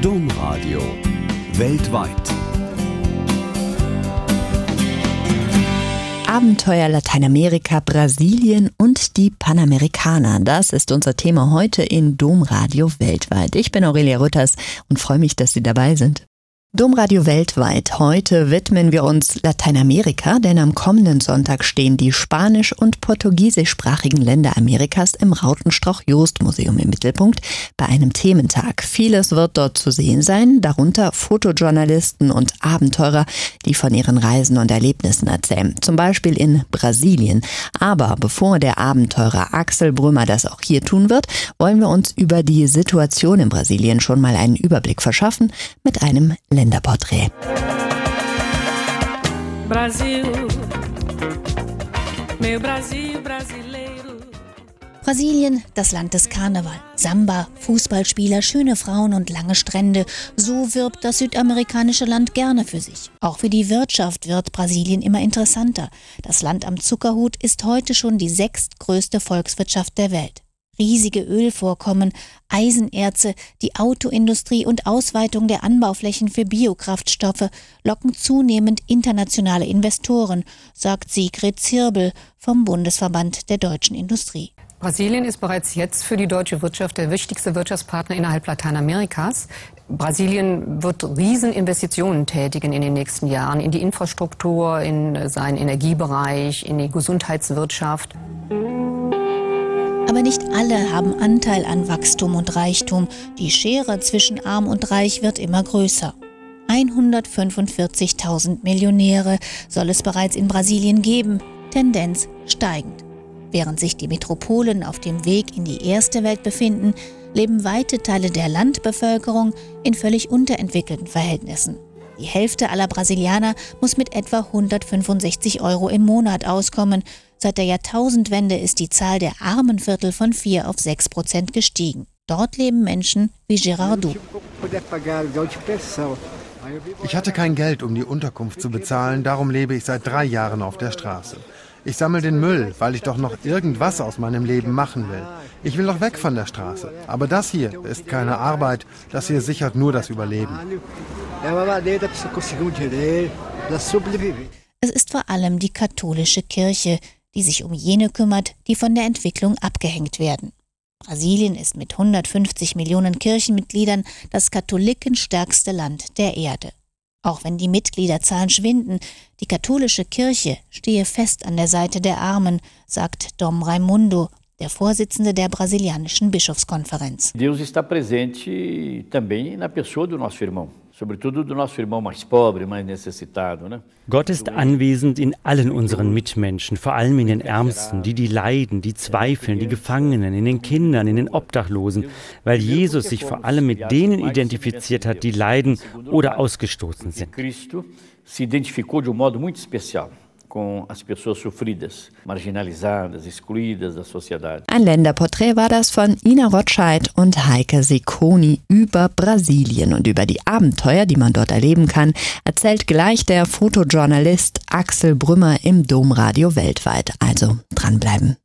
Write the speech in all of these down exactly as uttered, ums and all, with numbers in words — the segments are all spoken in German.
Domradio weltweit. Abenteuer Lateinamerika, Brasilien und die Panamerikaner. Das ist unser Thema heute in Domradio weltweit. Ich bin Aurelia Rütters und freue mich, dass Sie dabei sind. Domradio weltweit. Heute widmen wir uns Lateinamerika, denn am kommenden Sonntag stehen die spanisch- und portugiesischsprachigen Länder Amerikas im Rautenstrauch-Jost-Museum im Mittelpunkt bei einem Thementag. Vieles wird dort zu sehen sein, darunter Fotojournalisten und Abenteurer, die von ihren Reisen und Erlebnissen erzählen, zum Beispiel in Brasilien. Aber bevor der Abenteurer Axel Brümmer das auch hier tun wird, wollen wir uns über die Situation in Brasilien schon mal einen Überblick verschaffen mit einem Länderporträt. Brasil, meu Brasil brasileiro. Brasilien, das Land des Karneval. Samba, Fußballspieler, schöne Frauen und lange Strände. So wirbt das südamerikanische Land gerne für sich. Auch für die Wirtschaft wird Brasilien immer interessanter. Das Land am Zuckerhut ist heute schon die sechstgrößte Volkswirtschaft der Welt. Riesige Ölvorkommen, Eisenerze, die Autoindustrie und Ausweitung der Anbauflächen für Biokraftstoffe locken zunehmend internationale Investoren, sagt Sigrid Zirbel vom Bundesverband der deutschen Industrie. Brasilien ist bereits jetzt für die deutsche Wirtschaft der wichtigste Wirtschaftspartner innerhalb Lateinamerikas. Brasilien wird Rieseninvestitionen tätigen in den nächsten Jahren in die Infrastruktur, in seinen Energiebereich, in die Gesundheitswirtschaft. Aber nicht alle haben Anteil an Wachstum und Reichtum. Die Schere zwischen Arm und Reich wird immer größer. hundertfünfundvierzigtausend Millionäre soll es bereits in Brasilien geben, Tendenz steigend. Während sich die Metropolen auf dem Weg in die erste Welt befinden, leben weite Teile der Landbevölkerung in völlig unterentwickelten Verhältnissen. Die Hälfte aller Brasilianer muss mit etwa hundertfünfundsechzig Euro im Monat auskommen. Seit der Jahrtausendwende ist die Zahl der Armenviertel von vier auf sechs Prozent gestiegen. Dort leben Menschen wie Gerardo. Ich hatte kein Geld, um die Unterkunft zu bezahlen, darum lebe ich seit drei Jahren auf der Straße. Ich sammle den Müll, weil ich doch noch irgendwas aus meinem Leben machen will. Ich will doch weg von der Straße. Aber das hier ist keine Arbeit, das hier sichert nur das Überleben. Es ist vor allem die katholische Kirche, die sich um jene kümmert, die von der Entwicklung abgehängt werden. Brasilien ist mit hundertfünfzig Millionen Kirchenmitgliedern das katholikenstärkste Land der Erde. Auch wenn die Mitgliederzahlen schwinden, die katholische Kirche stehe fest an der Seite der Armen, sagt Dom Raimundo, der Vorsitzende der brasilianischen Bischofskonferenz. Deus está presente também na pessoa do nosso irmão. Sobretudo do nosso irmão mais pobre, mais necessitado, ne? Gott ist anwesend in allen unseren Mitmenschen, vor allem in den Ärmsten, die, die leiden, die zweifeln, die Gefangenen, in den Kindern, in den Obdachlosen, weil Jesus sich vor allem mit denen identifiziert hat, die leiden oder ausgestoßen sind. Cristo se identificou de um modo muito especial com as pessoas sofridas, marginalizadas, excluídas da sociedade. Ein Länderporträt war das von Ina Rotscheid und Heike Secconi über Brasilien und über die Abenteuer, die man dort erleben kann, erzählt gleich der Fotojournalist Axel Brümmer im Domradio weltweit. Also dranbleiben.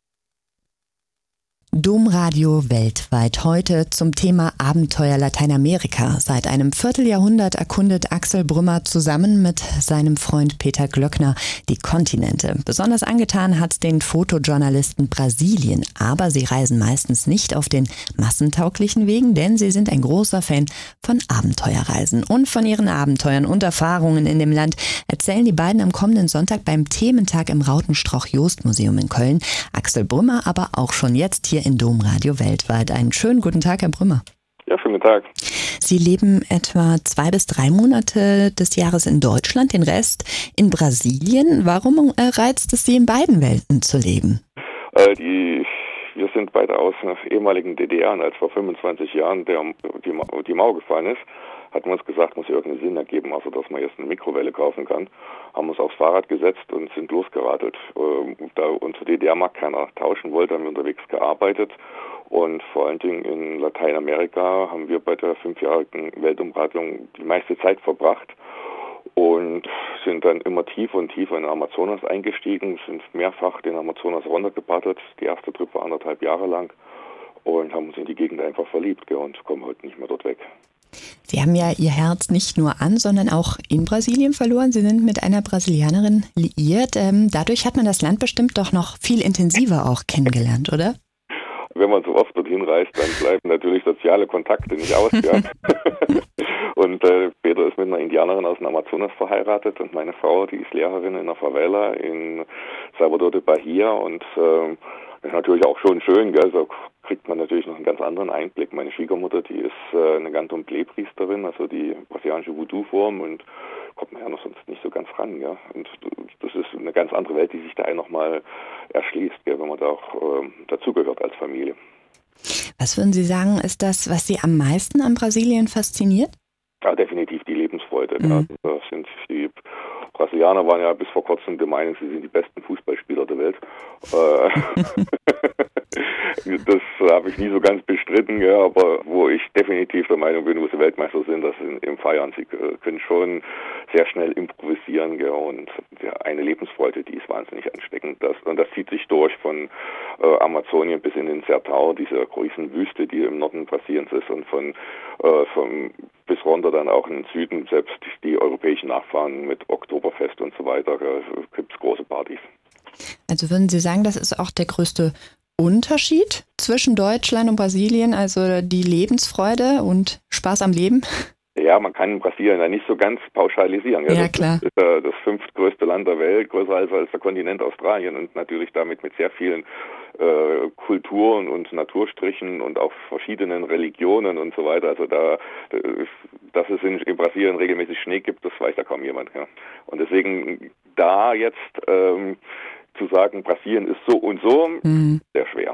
Domradio weltweit heute zum Thema Abenteuer Lateinamerika. Seit einem Vierteljahrhundert erkundet Axel Brümmer zusammen mit seinem Freund Peter Glöckner die Kontinente. Besonders angetan hat den Fotojournalisten Brasilien, aber sie reisen meistens nicht auf den massentauglichen Wegen, denn sie sind ein großer Fan von Abenteuerreisen. Und von ihren Abenteuern und Erfahrungen in dem Land erzählen die beiden am kommenden Sonntag beim Thementag im Rautenstrauch-Jost-Museum in Köln. Axel Brümmer aber auch schon jetzt hier in Domradio weltweit. Einen schönen guten Tag, Herr Brümmer. Ja, schönen guten Tag. Sie leben etwa zwei bis drei Monate des Jahres in Deutschland, den Rest in Brasilien. Warum äh, reizt es Sie, in beiden Welten zu leben? Äh, die, wir sind beide aus einer ehemaligen D D R, und als vor fünfundzwanzig Jahren der, die, die Mauer gefallen ist, hatten wir uns gesagt, muss irgendeinen Sinn ergeben, also dass man jetzt eine Mikrowelle kaufen kann. Haben uns aufs Fahrrad gesetzt und sind losgeradelt. Da unser D D R-Markt keiner tauschen wollte, haben wir unterwegs gearbeitet. Und vor allen Dingen in Lateinamerika haben wir bei der fünfjährigen Weltumradung die meiste Zeit verbracht und sind dann immer tiefer und tiefer in den Amazonas eingestiegen, sind mehrfach den Amazonas runtergepaddelt. Die erste Trip war anderthalb Jahre lang und haben uns in die Gegend einfach verliebt, gell, und kommen heute nicht mehr dort weg. Sie haben ja Ihr Herz nicht nur an, sondern auch in Brasilien verloren. Sie sind mit einer Brasilianerin liiert. Ähm, dadurch hat man das Land bestimmt doch noch viel intensiver auch kennengelernt, oder? Wenn man so oft dorthin reist, dann bleiben natürlich soziale Kontakte nicht aus. Ja. Und äh, Peter ist mit einer Indianerin aus dem Amazonas verheiratet und meine Frau, die ist Lehrerin in einer Favela in Salvador de Bahia und äh, das ist natürlich auch schon schön, gell? So kriegt man natürlich noch einen ganz anderen Einblick. Meine Schwiegermutter, die ist äh, eine Candomblé-Priesterin, also die brasilianische Voodoo-Form und kommt man ja noch sonst nicht so ganz ran. Ja? Und das ist eine ganz andere Welt, die sich da nochmal erschließt, gell? Wenn man da auch äh, dazugehört als Familie. Was würden Sie sagen, ist das, was Sie am meisten an Brasilien fasziniert? Ja, definitiv die Lebensfreude. Mhm. Ja. Das sind die Brasilianer waren ja bis vor kurzem der Meinung, sie sind die besten Fußballspieler der Welt. Das habe ich nie so ganz bestritten, ja, aber wo ich definitiv der Meinung bin, wo sie Weltmeister sind, das sind im Feiern. Sie können schon sehr schnell improvisieren, ja, und ja, eine Lebensfreude, die ist wahnsinnig ansteckend. Das, und das zieht sich durch von äh, Amazonien bis in den Sertão, diese großen Wüste, die im Norden Brasiliens ist, und von, äh, von bis runter dann auch in den Süden, selbst die europäischen Nachfahren mit Oktoberfest und so weiter, äh, gibt es große Partys. Also würden Sie sagen, das ist auch der größte Unterschied zwischen Deutschland und Brasilien, also die Lebensfreude und Spaß am Leben? Ja, man kann Brasilien ja nicht so ganz pauschalisieren. Ja, ja das klar. ist äh, das fünftgrößte Land der Welt, größer als, als der Kontinent Australien und natürlich damit mit sehr vielen äh, Kulturen und Naturstrichen und auch verschiedenen Religionen und so weiter. Also da, dass es in, in Brasilien regelmäßig Schnee gibt, das weiß ja kaum jemand. Ja. Und deswegen da jetzt ähm, zu sagen, Brasilien ist so und so, mhm. sehr schwer.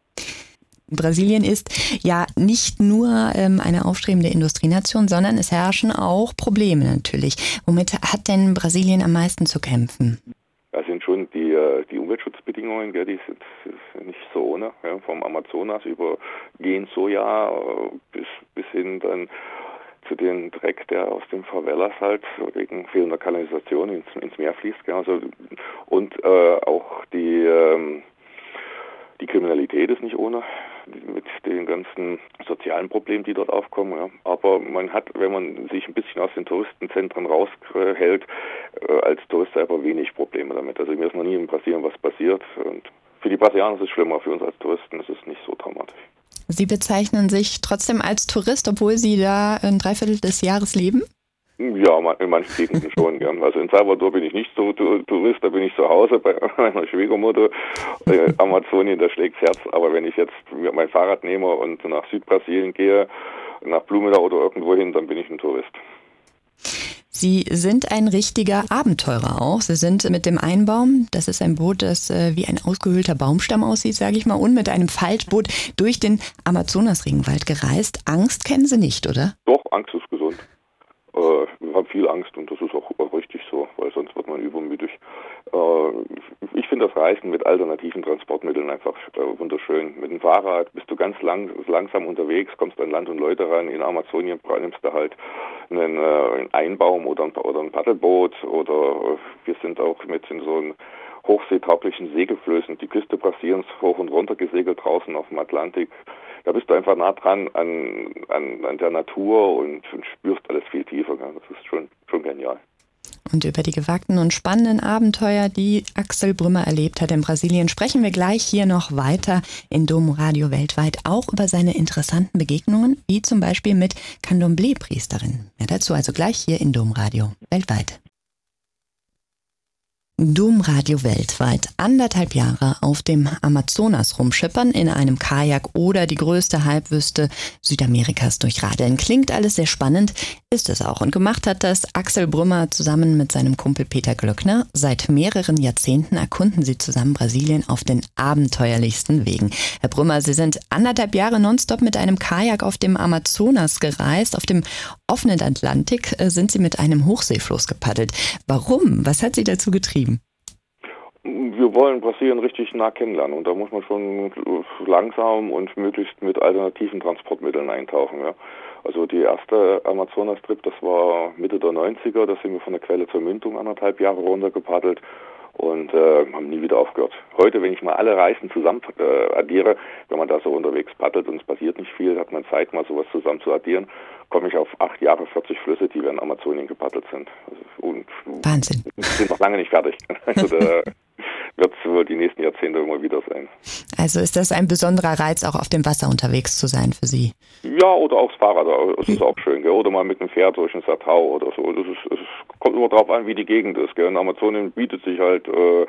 Brasilien ist ja nicht nur ähm, eine aufstrebende Industrienation, sondern es herrschen auch Probleme natürlich. Womit hat denn Brasilien am meisten zu kämpfen? Das sind schon die, die Umweltschutzbedingungen, ja, die sind, sind nicht so ohne. Ja, vom Amazonas über Gen-Soja bis, bis hin dann zu dem Dreck, der aus den Favelas halt wegen fehlender Kanalisation ins, ins Meer fließt. Ja, also, und äh, auch die, ähm, die Kriminalität ist nicht ohne, mit den ganzen sozialen Problemen, die dort aufkommen. Ja. Aber man hat, wenn man sich ein bisschen aus den Touristenzentren raushält, äh, als Tourist selber wenig Probleme damit. Also mir ist noch nie in Brasilien was passiert. Und für die Brasilianer ist es schlimmer, für uns als Touristen ist es nicht so dramatisch. Sie bezeichnen sich trotzdem als Tourist, obwohl Sie da ein Dreiviertel des Jahres leben? Ja, in manchen Gegenden schon. Ja. Also in Salvador bin ich nicht so Tourist, da bin ich zu Hause bei meiner Schwiegermutter. Äh, Amazonien, da schlägt's Herz. Aber wenn ich jetzt mein Fahrrad nehme und nach Südbrasilien gehe, nach Blumenau oder irgendwo hin, dann bin ich ein Tourist. Sie sind ein richtiger Abenteurer auch. Sie sind mit dem Einbaum, das ist ein Boot, das äh, wie ein ausgehöhlter Baumstamm aussieht, sage ich mal, und mit einem Faltboot durch den Amazonas-Regenwald gereist. Angst kennen Sie nicht, oder? Doch, Angst ist gesund. Äh, ich habe viel Angst und das ist auch, auch richtig so, weil sonst wird man übermütig. Äh, ich finde das Reisen mit alternativen Transportmitteln einfach äh, wunderschön. Mit dem Fahrrad bist du ganz lang, langsam unterwegs, kommst an Land und Leute ran. In Amazonien nimmst du halt einen, äh, einen Einbaum oder ein, oder ein Paddelboot oder äh, wir sind auch mit in so einem hochseetauglichen Segelflößen die Küste Brasiliens hoch und runter gesegelt draußen auf dem Atlantik. Da bist du einfach nah dran an, an, an der Natur und, und spürst alles viel tiefer. Das ist schon, schon genial. Und über die gewagten und spannenden Abenteuer, die Axel Brümmer erlebt hat in Brasilien, sprechen wir gleich hier noch weiter in Domradio Weltweit, auch über seine interessanten Begegnungen, wie zum Beispiel mit Candomblé-Priesterinnen. Mehr dazu also gleich hier in Domradio Weltweit. Domradio Weltweit. Anderthalb Jahre auf dem Amazonas rumschippern, in einem Kajak oder die größte Halbwüste Südamerikas durchradeln. Klingt alles sehr spannend, ist es auch. Und gemacht hat das Axel Brümmer zusammen mit seinem Kumpel Peter Glöckner. Seit mehreren Jahrzehnten erkunden sie zusammen Brasilien auf den abenteuerlichsten Wegen. Herr Brümmer, Sie sind anderthalb Jahre nonstop mit einem Kajak auf dem Amazonas gereist. Auf dem offenen Atlantik sind Sie mit einem Hochseefloß gepaddelt. Warum? Was hat Sie dazu getrieben? Wir wollen Brasilien richtig nah kennenlernen und da muss man schon langsam und möglichst mit alternativen Transportmitteln eintauchen. Ja. Also die erste Amazonas-Trip, das war Mitte der neunziger, da sind wir von der Quelle zur Mündung anderthalb Jahre runtergepaddelt und äh, haben nie wieder aufgehört. Heute, wenn ich mal alle Reisen zusammen äh, addiere, wenn man da so unterwegs paddelt und es passiert nicht viel, hat man Zeit, mal sowas zusammen zu addieren, komme ich auf acht Jahre, vierzig Flüsse, die wir in Amazonien gepaddelt sind. Also, und Wahnsinn. Wir sind noch lange nicht fertig. Also da wird es wohl die nächsten Jahrzehnte immer wieder sein. Also ist das ein besonderer Reiz, auch auf dem Wasser unterwegs zu sein für Sie? Ja, oder auch das Fahrrad, das ist auch schön, gell? Oder mal mit dem Pferd durch den Satau oder so. Das ist, es kommt immer darauf an, wie die Gegend ist. Gell? In Amazonien bietet sich halt äh,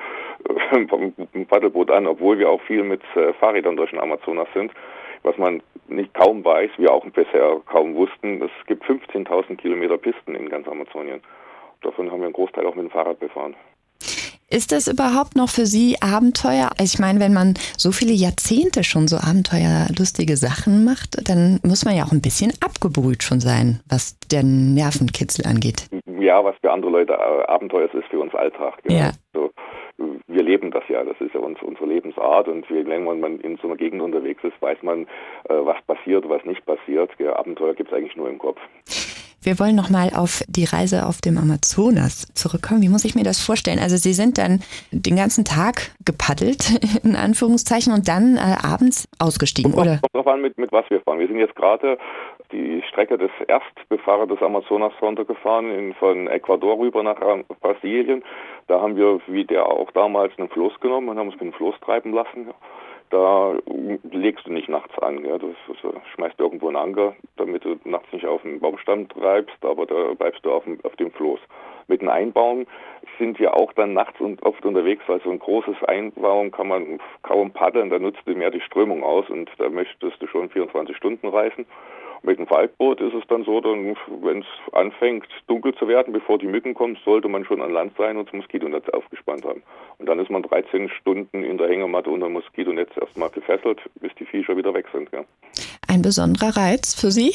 ein Paddelboot an, obwohl wir auch viel mit äh, Fahrrädern durch den Amazonas sind. Was man nicht kaum weiß, wir auch bisher kaum wussten, es gibt fünfzehntausend Kilometer Pisten in ganz Amazonien. Davon haben wir einen Großteil auch mit dem Fahrrad befahren. Ist das überhaupt noch für Sie Abenteuer? Ich meine, wenn man so viele Jahrzehnte schon so abenteuerlustige Sachen macht, dann muss man ja auch ein bisschen abgebrüht schon sein, was den Nervenkitzel angeht. Ja, was für andere Leute Abenteuer ist, ist für uns Alltag. Genau. Ja. So, wir leben das ja, das ist ja uns, unsere Lebensart und je länger man in so einer Gegend unterwegs ist, weiß man, was passiert, was nicht passiert. Ja, Abenteuer gibt es eigentlich nur im Kopf. Wir wollen nochmal auf die Reise auf dem Amazonas zurückkommen. Wie muss ich mir das vorstellen? Also Sie sind dann den ganzen Tag gepaddelt, in Anführungszeichen, und dann äh, abends ausgestiegen, kommt, oder? Kommt drauf an, mit, mit was wir fahren. Wir sind jetzt gerade die Strecke des Erstbefahrers des Amazonas runtergefahren, in, von Ecuador rüber nach Brasilien. Da haben wir, wie der auch damals, einen Floß genommen und haben uns mit dem Floß treiben lassen. Da legst du nicht nachts an, ja. Das, das schmeißt du irgendwo einen Anker, damit du nachts nicht auf den Baumstamm treibst, aber da bleibst du auf dem, auf dem Floß. Mit dem Einbauen sind wir auch dann nachts und oft unterwegs, weil so ein großes Einbauen kann man kaum paddeln, da nutzt du mehr die Strömung aus und da möchtest du schon vierundzwanzig Stunden reisen. Mit dem Faltboot ist es dann so, dann, wenn es anfängt dunkel zu werden, bevor die Mücken kommen, sollte man schon an Land sein und das Moskitonetz aufgespannt haben. Und dann ist man dreizehn Stunden in der Hängematte unter dem Moskitonetz erstmal gefesselt, bis die Viecher wieder weg sind. Ja. Ein besonderer Reiz für Sie?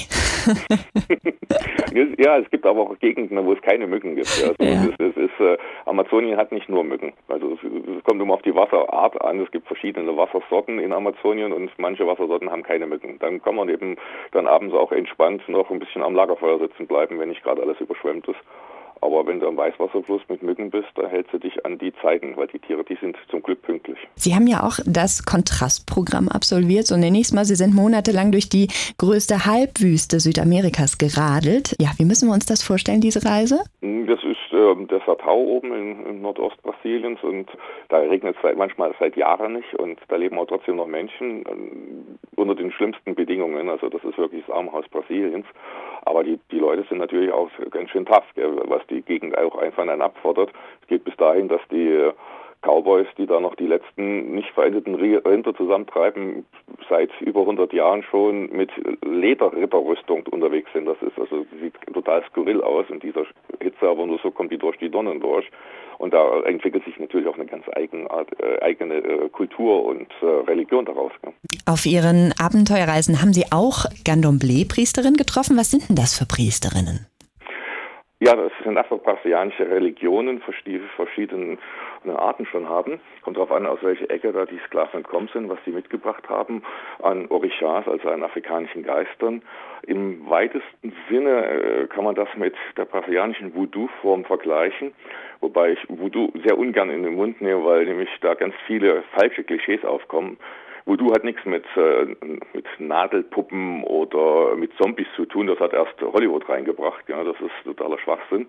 Ja, es gibt aber auch Gegenden, wo es keine Mücken gibt. Ja. Also ja. Es, es ist, äh, Amazonien hat nicht nur Mücken. Also es, es kommt immer auf die Wasserart an. Es gibt verschiedene Wassersorten in Amazonien und manche Wassersorten haben keine Mücken. Dann kann man eben dann abends auch entspannt noch ein bisschen am Lagerfeuer sitzen bleiben, wenn nicht gerade alles überschwemmt ist. Aber wenn du am Weißwasserfluss mit Mücken bist, da hältst du dich an die Zeiten, weil die Tiere, die sind zum Glück pünktlich. Sie haben ja auch das Kontrastprogramm absolviert, so nenne ich es mal. Sie sind monatelang durch die größte Halbwüste Südamerikas geradelt. Ja, wie müssen wir uns das vorstellen, diese Reise? Das ist äh, der Satau oben in, in Nordostbrasiliens und da regnet es seit, manchmal seit Jahren nicht und da leben auch trotzdem noch Menschen äh, unter den schlimmsten Bedingungen. Also das ist wirklich das Armenhaus Brasiliens. Aber die, die Leute sind natürlich auch ganz schön tough, gell, was die Gegend auch einfach dann abfordert. Es geht bis dahin, dass die Cowboys, die da noch die letzten nicht verendeten Rinder zusammentreiben, seit über hundert Jahren schon mit Lederritterrüstung unterwegs sind. Das ist also sieht total skurril aus in dieser Hitze, aber nur so kommt die durch die Donnen durch. Und da entwickelt sich natürlich auch eine ganz Eigenart, äh, eigene äh, Kultur und äh, Religion daraus. Ja. Auf Ihren Abenteuerreisen haben Sie auch Candomblé-Priesterinnen getroffen. Was sind denn das für Priesterinnen? Ja, das sind afro-brasilianische Religionen, die verschiedene Arten schon haben. Kommt darauf an, aus welcher Ecke da die Sklaven entkommen sind, was sie mitgebracht haben an Orishas, also an afrikanischen Geistern. Im weitesten Sinne äh, kann man das mit der brasilianischen Voodoo-Form vergleichen, wobei ich Voodoo sehr ungern in den Mund nehme, weil nämlich da ganz viele falsche Klischees aufkommen. Voodoo hat nichts mit, äh, mit Nadelpuppen oder mit Zombies zu tun, das hat erst Hollywood reingebracht, ja, das ist totaler Schwachsinn,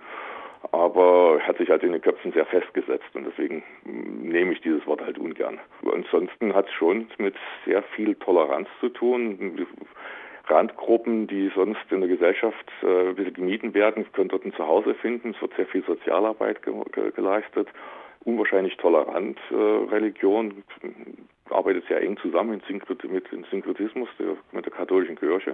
aber hat sich halt in den Köpfen sehr festgesetzt und deswegen nehme ich dieses Wort halt ungern. Ansonsten hat es schon mit sehr viel Toleranz zu tun. Randgruppen, die sonst in der Gesellschaft äh, ein bisschen gemieden werden, können dort ein Zuhause finden, es wird sehr viel Sozialarbeit ge- ge- geleistet. Unwahrscheinlich tolerant, äh, Religion, arbeitet sehr eng zusammen mit dem Synkretismus, der, mit der katholischen Kirche.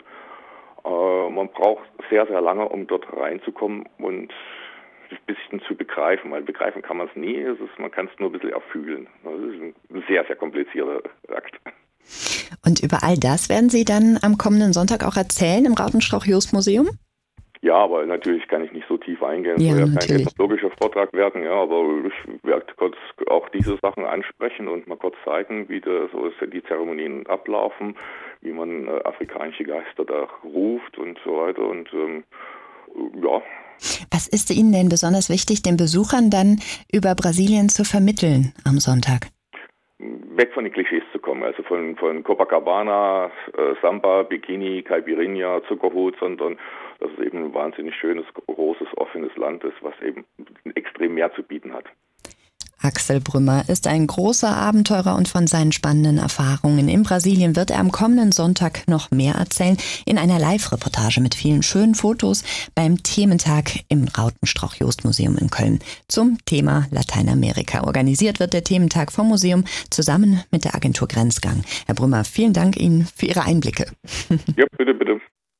Äh, man braucht sehr, sehr lange, um dort reinzukommen und ein bisschen zu begreifen, weil begreifen kann man es nie, es ist, man kann es nur ein bisschen erfühlen. Das ist ein sehr, sehr komplizierter Akt. Und über all das werden Sie dann am kommenden Sonntag auch erzählen im Rautenstrauch-Jost-Museum? Ja, aber natürlich kann ich nicht so tief eingehen. Es Ja, soll ja kein natürlich. ethnologischer Vortrag werden, ja, aber ich werde kurz auch diese Sachen ansprechen und mal kurz zeigen, wie das, so die Zeremonien ablaufen, wie man äh, afrikanische Geister da ruft und so weiter und ähm, ja. Was ist Ihnen denn besonders wichtig, den Besuchern dann über Brasilien zu vermitteln am Sonntag? Weg von den Klischees zu kommen, also von, von Copacabana, äh, Samba, Bikini, Caipirinha, Zuckerhut, sondern dass es eben ein wahnsinnig schönes, großes, offenes Land ist, was eben extrem mehr zu bieten hat. Axel Brümmer ist ein großer Abenteurer und von seinen spannenden Erfahrungen in Brasilien wird er am kommenden Sonntag noch mehr erzählen in einer Live-Reportage mit vielen schönen Fotos beim Thementag im Rautenstrauch-Jost-Museum in Köln zum Thema Lateinamerika. Organisiert wird der Thementag vom Museum zusammen mit der Agentur Grenzgang. Herr Brümmer, vielen Dank Ihnen für Ihre Einblicke. Ja, bitte, bitte.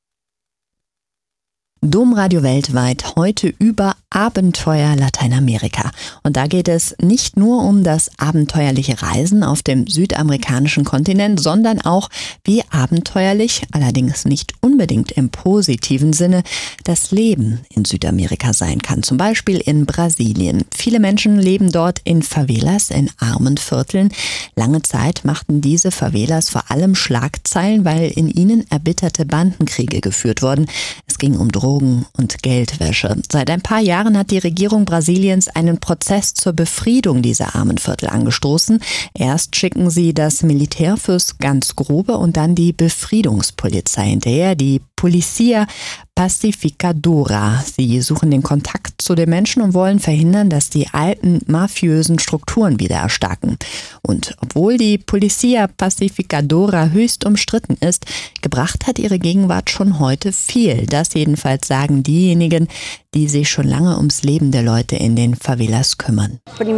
Domradio weltweit heute über Abenteuer Lateinamerika. Und da geht es nicht nur um das abenteuerliche Reisen auf dem südamerikanischen Kontinent, sondern auch, wie abenteuerlich, allerdings nicht unbedingt im positiven Sinne, das Leben in Südamerika sein kann. Zum Beispiel in Brasilien. Viele Menschen leben dort in Favelas, in armen Vierteln. Lange Zeit machten diese Favelas vor allem Schlagzeilen, weil in ihnen erbitterte Bandenkriege geführt wurden. Es ging um Drogen und Geldwäsche. Seit ein paar Jahren hat die Regierung Brasiliens einen Prozess zur Befriedung dieser armen Viertel angestoßen. Erst schicken sie das Militär fürs ganz Grobe und dann die Befriedungspolizei hinterher, die Polícia Pacificadora. Sie suchen den Kontakt zu den Menschen und wollen verhindern, dass die alten mafiösen Strukturen wieder erstarken. Und obwohl die Polícia Pacificadora höchst umstritten ist, gebracht hat ihre Gegenwart schon heute viel. Das jedenfalls sagen diejenigen, die sich schon lange ums Leben der Leute in den Favelas kümmern.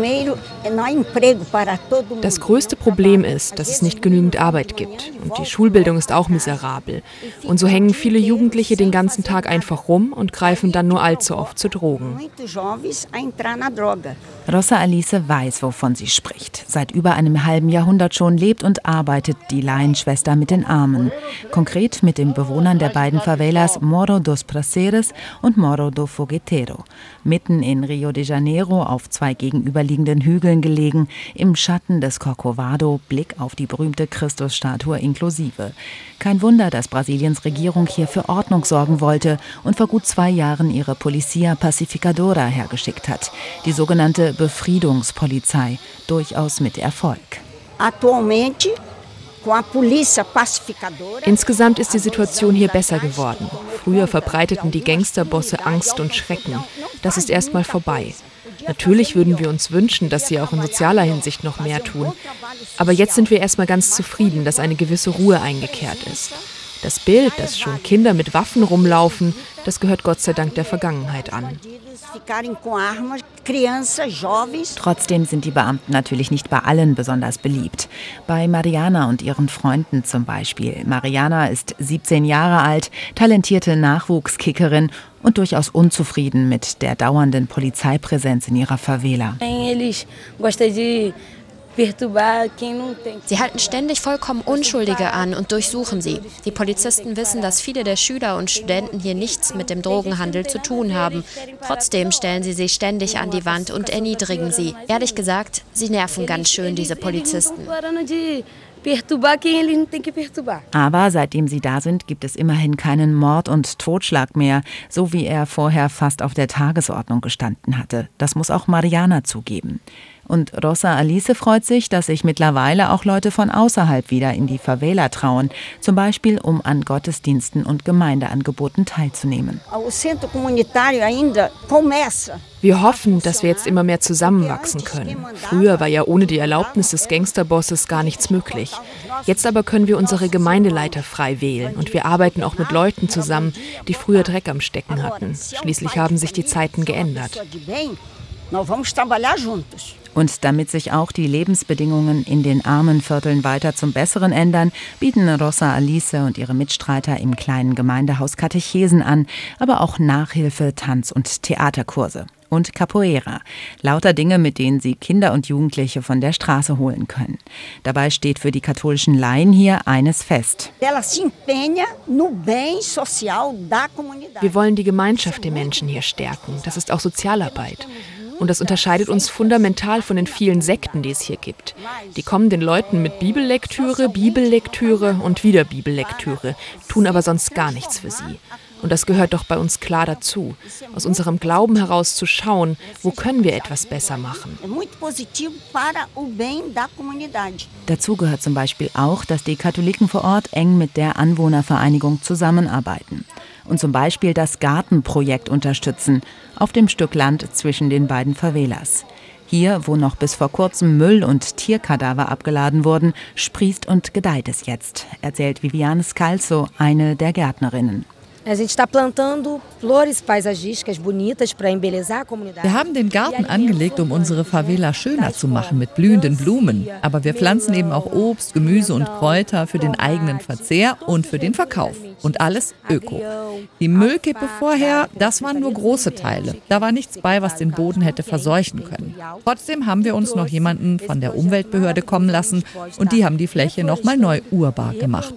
Das größte Problem ist, dass es nicht genügend Arbeit gibt. Und die Schulbildung ist auch miserabel. Und so hängen viele Jugendliche den ganzen Tag einfach rum und greifen dann nur allzu oft zu Drogen. Rosa Alice weiß, wovon sie spricht. Seit über einem halben Jahrhundert schon lebt und arbeitet die Laienschwester mit den Armen. Konkret mit den Bewohnern der beiden Favelas Morro dos Prazeres und Morro do Fogueteiro. Mitten in Rio de Janeiro, auf zwei gegenüberliegenden Hügeln gelegen, im Schatten des Corcovado, Blick auf die berühmte Christusstatue inklusive. Kein Wunder, dass Brasiliens Regierung hier für Ordnung sorgen wollte und vor gut zwei Jahren ihre Polícia Pacificadora hergeschickt hat. Die sogenannte Befriedungspolizei, durchaus mit Erfolg. Insgesamt ist die Situation hier besser geworden. Früher verbreiteten die Gangsterbosse Angst und Schrecken. Das ist erstmal vorbei. Natürlich würden wir uns wünschen, dass sie auch in sozialer Hinsicht noch mehr tun. Aber jetzt sind wir erstmal ganz zufrieden, dass eine gewisse Ruhe eingekehrt ist. Das Bild, dass schon Kinder mit Waffen rumlaufen, das gehört Gott sei Dank der Vergangenheit an. Trotzdem sind die Beamten natürlich nicht bei allen besonders beliebt. Bei Mariana und ihren Freunden zum Beispiel. Mariana ist siebzehn Jahre alt, talentierte Nachwuchskickerin und durchaus unzufrieden mit der dauernden Polizeipräsenz in ihrer Favela. Sie halten ständig vollkommen Unschuldige an und durchsuchen sie. Die Polizisten wissen, dass viele der Schüler und Studenten hier nichts mit dem Drogenhandel zu tun haben. Trotzdem stellen sie sich ständig an die Wand und erniedrigen sie. Ehrlich gesagt, sie nerven ganz schön, diese Polizisten. Aber seitdem sie da sind, gibt es immerhin keinen Mord und Totschlag mehr, so wie er vorher fast auf der Tagesordnung gestanden hatte. Das muss auch Mariana zugeben. Und Rosa Alice freut sich, dass sich mittlerweile auch Leute von außerhalb wieder in die Favela trauen, zum Beispiel um an Gottesdiensten und Gemeindeangeboten teilzunehmen. Wir hoffen, dass wir jetzt immer mehr zusammenwachsen können. Früher war ja ohne die Erlaubnis des Gangsterbosses gar nichts möglich. Jetzt aber können wir unsere Gemeindeleiter frei wählen und wir arbeiten auch mit Leuten zusammen, die früher Dreck am Stecken hatten. Schließlich haben sich die Zeiten geändert. Und damit sich auch die Lebensbedingungen in den armen Vierteln weiter zum Besseren ändern, bieten Rosa Alice und ihre Mitstreiter im kleinen Gemeindehaus Katechesen an, aber auch Nachhilfe, Tanz- und Theaterkurse. Und Capoeira. Lauter Dinge, mit denen sie Kinder und Jugendliche von der Straße holen können. Dabei steht für die katholischen Laien hier eines fest. Wir wollen die Gemeinschaft der Menschen hier stärken. Das ist auch Sozialarbeit. Und das unterscheidet uns fundamental von den vielen Sekten, die es hier gibt. Die kommen den Leuten mit Bibellektüre, Bibellektüre und wieder Bibellektüre, tun aber sonst gar nichts für sie. Und das gehört doch bei uns klar dazu, aus unserem Glauben heraus zu schauen, wo können wir etwas besser machen. Dazu gehört zum Beispiel auch, dass die Katholiken vor Ort eng mit der Anwohnervereinigung zusammenarbeiten und zum Beispiel das Gartenprojekt unterstützen auf dem Stück Land zwischen den beiden Favelas. Hier, wo noch bis vor kurzem Müll und Tierkadaver abgeladen wurden, sprießt und gedeiht es jetzt, erzählt Viviane Scalzo, eine der Gärtnerinnen. Wir haben den Garten angelegt, um unsere Favela schöner zu machen mit blühenden Blumen. Aber wir pflanzen eben auch Obst, Gemüse und Kräuter für den eigenen Verzehr und für den Verkauf. Und alles öko. Die Müllkippe vorher, das waren nur große Teile. Da war nichts bei, was den Boden hätte verseuchen können. Trotzdem haben wir uns noch jemanden von der Umweltbehörde kommen lassen und die haben die Fläche nochmal neu urbar gemacht.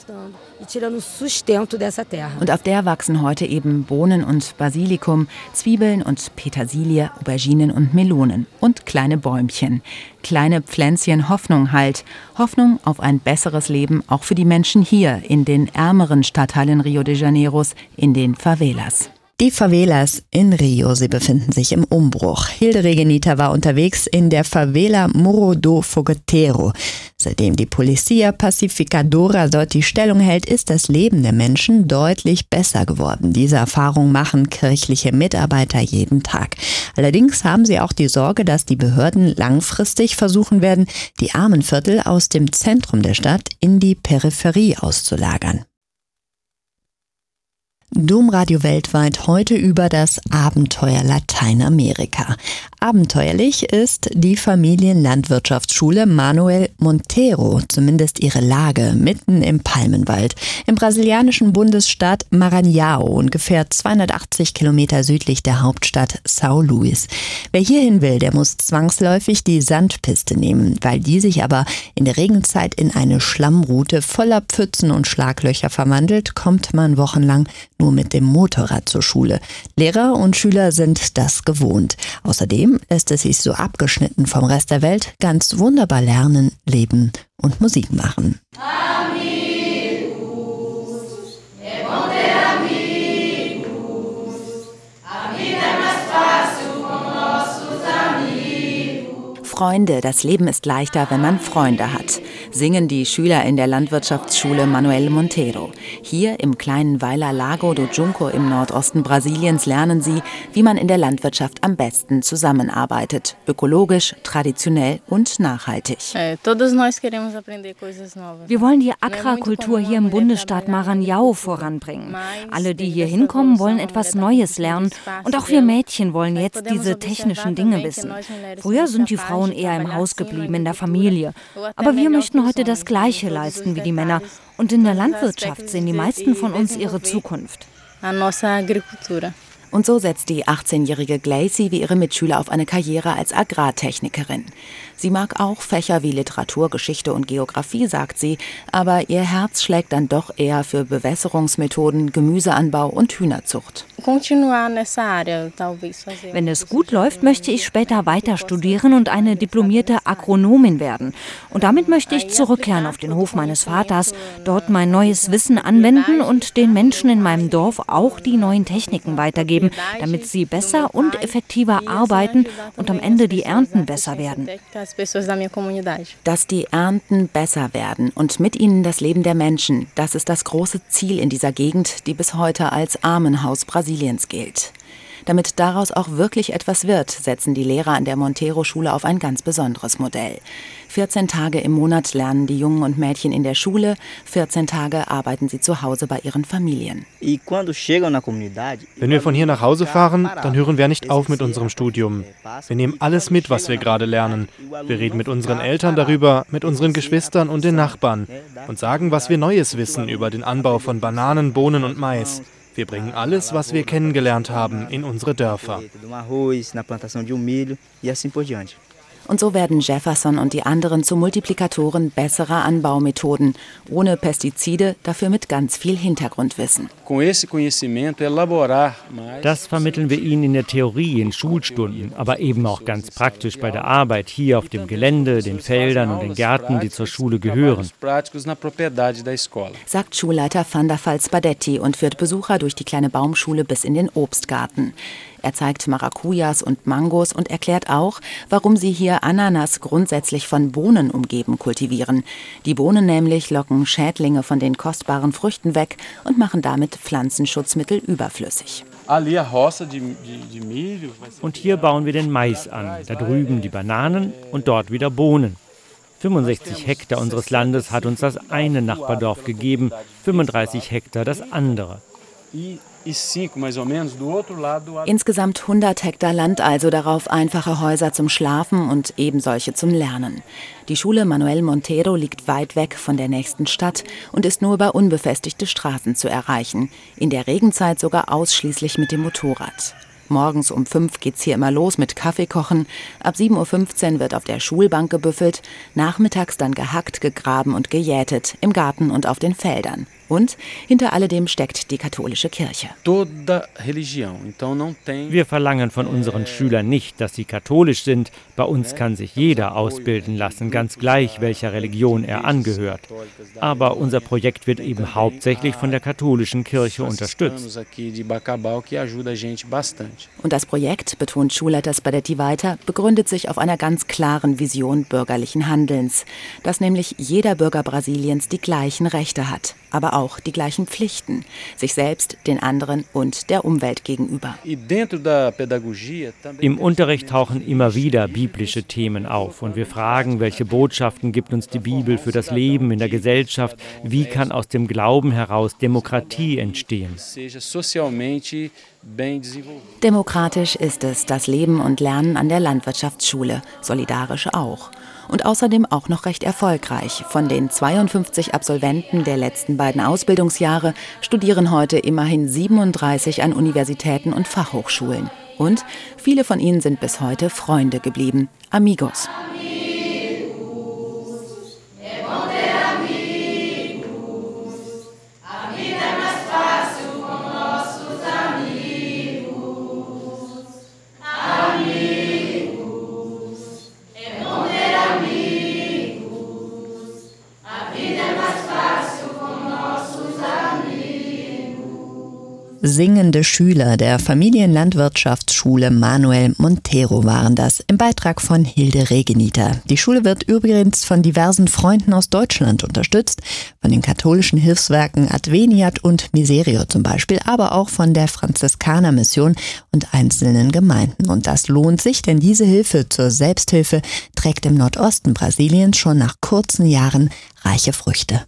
Und auf der wachsen heute eben Bohnen und Basilikum, Zwiebeln und Petersilie, Auberginen und Melonen und kleine Bäumchen. Kleine Pflänzchen Hoffnung halt. Hoffnung auf ein besseres Leben auch für die Menschen hier in den ärmeren Stadtteilen Rio de Janeiros, in den Favelas. Die Favelas in Rio, sie befinden sich im Umbruch. Hilde Regenita war unterwegs in der Favela Morro do Fogueteiro. Seitdem die Polícia Pacificadora dort die Stellung hält, ist das Leben der Menschen deutlich besser geworden. Diese Erfahrung machen kirchliche Mitarbeiter jeden Tag. Allerdings haben sie auch die Sorge, dass die Behörden langfristig versuchen werden, die Armenviertel aus dem Zentrum der Stadt in die Peripherie auszulagern. Domradio weltweit heute über das Abenteuer Lateinamerika. Abenteuerlich ist die Familienlandwirtschaftsschule Manuel Monteiro, zumindest ihre Lage, mitten im Palmenwald, im brasilianischen Bundesstaat Maranhão, ungefähr zweihundertachtzig Kilometer südlich der Hauptstadt São Luís. Wer hierhin will, der muss zwangsläufig die Sandpiste nehmen, weil die sich aber in der Regenzeit in eine Schlammroute voller Pfützen und Schlaglöcher verwandelt, kommt man wochenlang nur mit dem Motorrad zur Schule. Lehrer und Schüler sind das gewohnt. Außerdem lässt es sich so abgeschnitten vom Rest der Welt ganz wunderbar lernen, leben und Musik machen. Freunde, das Leben ist leichter, wenn man Freunde hat, singen die Schüler in der Landwirtschaftsschule Manuel Monteiro. Hier im kleinen Weiler Lago do Junco im Nordosten Brasiliens lernen sie, wie man in der Landwirtschaft am besten zusammenarbeitet, ökologisch, traditionell und nachhaltig. Wir wollen die Agrarkultur hier im Bundesstaat Maranhão voranbringen. Alle, die hier hinkommen, wollen etwas Neues lernen und auch wir Mädchen wollen jetzt diese technischen Dinge wissen. Früher sind die Frauen eher im Haus geblieben, in der Familie. Aber wir möchten heute das Gleiche leisten wie die Männer. Und in der Landwirtschaft sehen die meisten von uns ihre Zukunft. Und so setzt die achtzehnjährige Gleice wie ihre Mitschüler auf eine Karriere als Agrartechnikerin. Sie mag auch Fächer wie Literatur, Geschichte und Geografie, sagt sie, aber ihr Herz schlägt dann doch eher für Bewässerungsmethoden, Gemüseanbau und Hühnerzucht. Wenn es gut läuft, möchte ich später weiter studieren und eine diplomierte Agronomin werden. Und damit möchte ich zurückkehren auf den Hof meines Vaters, dort mein neues Wissen anwenden und den Menschen in meinem Dorf auch die neuen Techniken weitergeben, damit sie besser und effektiver arbeiten und am Ende die Ernten besser werden. Dass die Ernten besser werden und mit ihnen das Leben der Menschen, das ist das große Ziel in dieser Gegend, die bis heute als Armenhaus Brasiliens gilt. Damit daraus auch wirklich etwas wird, setzen die Lehrer an der Monteiro-Schule auf ein ganz besonderes Modell. vierzehn Tage im Monat lernen die Jungen und Mädchen in der Schule, vierzehn Tage arbeiten sie zu Hause bei ihren Familien. Wenn wir von hier nach Hause fahren, dann hören wir nicht auf mit unserem Studium. Wir nehmen alles mit, was wir gerade lernen. Wir reden mit unseren Eltern darüber, mit unseren Geschwistern und den Nachbarn und sagen, was wir Neues wissen über den Anbau von Bananen, Bohnen und Mais. Wir bringen alles, was wir kennengelernt haben, in unsere Dörfer. Und so werden Jefferson und die anderen zu Multiplikatoren besserer Anbaumethoden, ohne Pestizide, dafür mit ganz viel Hintergrundwissen. Das vermitteln wir ihnen in der Theorie, in Schulstunden, aber eben auch ganz praktisch bei der Arbeit hier auf dem Gelände, den Feldern und den Gärten, die zur Schule gehören. Sagt Schulleiter Van der Val Spadetti und führt Besucher durch die kleine Baumschule bis in den Obstgarten. Er zeigt Maracujas und Mangos und erklärt auch, warum sie hier Ananas grundsätzlich von Bohnen umgeben kultivieren. Die Bohnen nämlich locken Schädlinge von den kostbaren Früchten weg und machen damit Pflanzenschutzmittel überflüssig. Und hier bauen wir den Mais an, da drüben die Bananen und dort wieder Bohnen. fünfundsechzig Hektar unseres Landes hat uns das eine Nachbardorf gegeben, fünfunddreißig Hektar das andere. Insgesamt hundert Hektar Land also, darauf einfache Häuser zum Schlafen und eben solche zum Lernen. Die Schule Manuel Montero liegt weit weg von der nächsten Stadt und ist nur über unbefestigte Straßen zu erreichen. In der Regenzeit sogar ausschließlich mit dem Motorrad. Morgens um fünf geht's hier immer los mit Kaffeekochen. Ab sieben Uhr fünfzehn wird auf der Schulbank gebüffelt. Nachmittags dann gehackt, gegraben und gejätet. Im Garten und auf den Feldern. Und hinter alledem steckt die katholische Kirche. Wir verlangen von unseren Schülern nicht, dass sie katholisch sind. Bei uns kann sich jeder ausbilden lassen, ganz gleich, welcher Religion er angehört. Aber unser Projekt wird eben hauptsächlich von der katholischen Kirche unterstützt. Und das Projekt, betont Schulleiter Spadetti weiter, begründet sich auf einer ganz klaren Vision bürgerlichen Handelns. Dass nämlich jeder Bürger Brasiliens die gleichen Rechte hat, aber auch die gleichen Pflichten, sich selbst, den anderen und der Umwelt gegenüber. Im Unterricht tauchen immer wieder biblische Themen auf und wir fragen, welche Botschaften gibt uns die Bibel für das Leben in der Gesellschaft, wie kann aus dem Glauben heraus Demokratie entstehen. Demokratisch ist es, das Leben und Lernen an der Landwirtschaftsschule, solidarisch auch. Und außerdem auch noch recht erfolgreich. Von den zweiundfünfzig Absolventen der letzten beiden Ausbildungsjahre studieren heute immerhin siebenunddreißig an Universitäten und Fachhochschulen. Und viele von ihnen sind bis heute Freunde geblieben, Amigos. Singende Schüler der Familienlandwirtschaftsschule Manuel Montero waren das, im Beitrag von Hilde Regeniter. Die Schule wird übrigens von diversen Freunden aus Deutschland unterstützt, von den katholischen Hilfswerken Adveniat und Miserio zum Beispiel, aber auch von der Franziskanermission und einzelnen Gemeinden. Und das lohnt sich, denn diese Hilfe zur Selbsthilfe trägt im Nordosten Brasiliens schon nach kurzen Jahren reiche Früchte.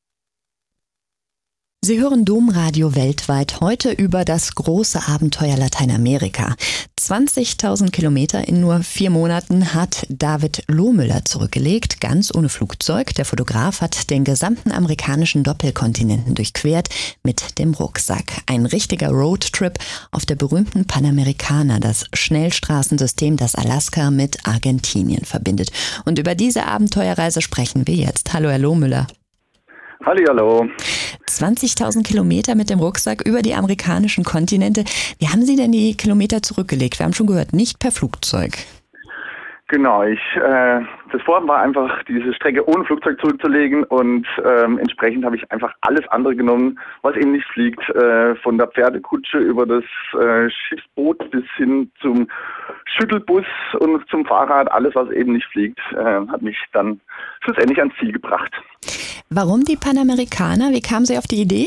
Sie hören Domradio weltweit heute über das große Abenteuer Lateinamerika. zwanzigtausend Kilometer in nur vier Monaten hat David Lohmüller zurückgelegt, ganz ohne Flugzeug. Der Fotograf hat den gesamten amerikanischen Doppelkontinenten durchquert mit dem Rucksack. Ein richtiger Roadtrip auf der berühmten Panamericana, das Schnellstraßensystem, das Alaska mit Argentinien verbindet. Und über diese Abenteuerreise sprechen wir jetzt. Hallo, Herr Lohmüller. Hallihallo. zwanzigtausend Kilometer mit dem Rucksack über die amerikanischen Kontinente. Wie haben Sie denn die Kilometer zurückgelegt? Wir haben schon gehört, nicht per Flugzeug. Genau, ich, äh, das Vorhaben war einfach, diese Strecke ohne Flugzeug zurückzulegen und ähm, entsprechend habe ich einfach alles andere genommen, was eben nicht fliegt, äh, von der Pferdekutsche über das äh, Schiffsboot bis hin zum Schüttelbus und zum Fahrrad, alles was eben nicht fliegt, äh, hat mich dann schlussendlich ans Ziel gebracht. Warum die Panamericana? Wie kamen Sie auf die Idee?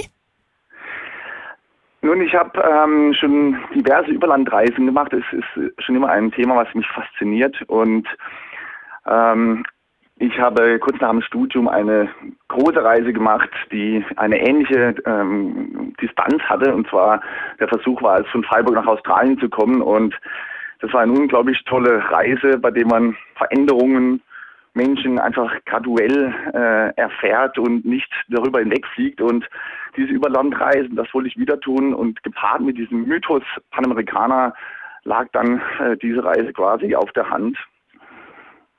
Nun, ich habe ähm, schon diverse Überlandreisen gemacht. Es ist schon immer ein Thema, was mich fasziniert. Und ähm, ich habe kurz nach dem Studium eine große Reise gemacht, die eine ähnliche ähm, Distanz hatte. Und zwar der Versuch war es, von Freiburg nach Australien zu kommen. Und das war eine unglaublich tolle Reise, bei der man Veränderungen Menschen einfach graduell äh, erfährt und nicht darüber hinwegfliegt. Und diese Überlandreisen, das wollte ich wieder tun. Und gepaart mit diesem Mythos Panamericana lag dann äh, diese Reise quasi auf der Hand.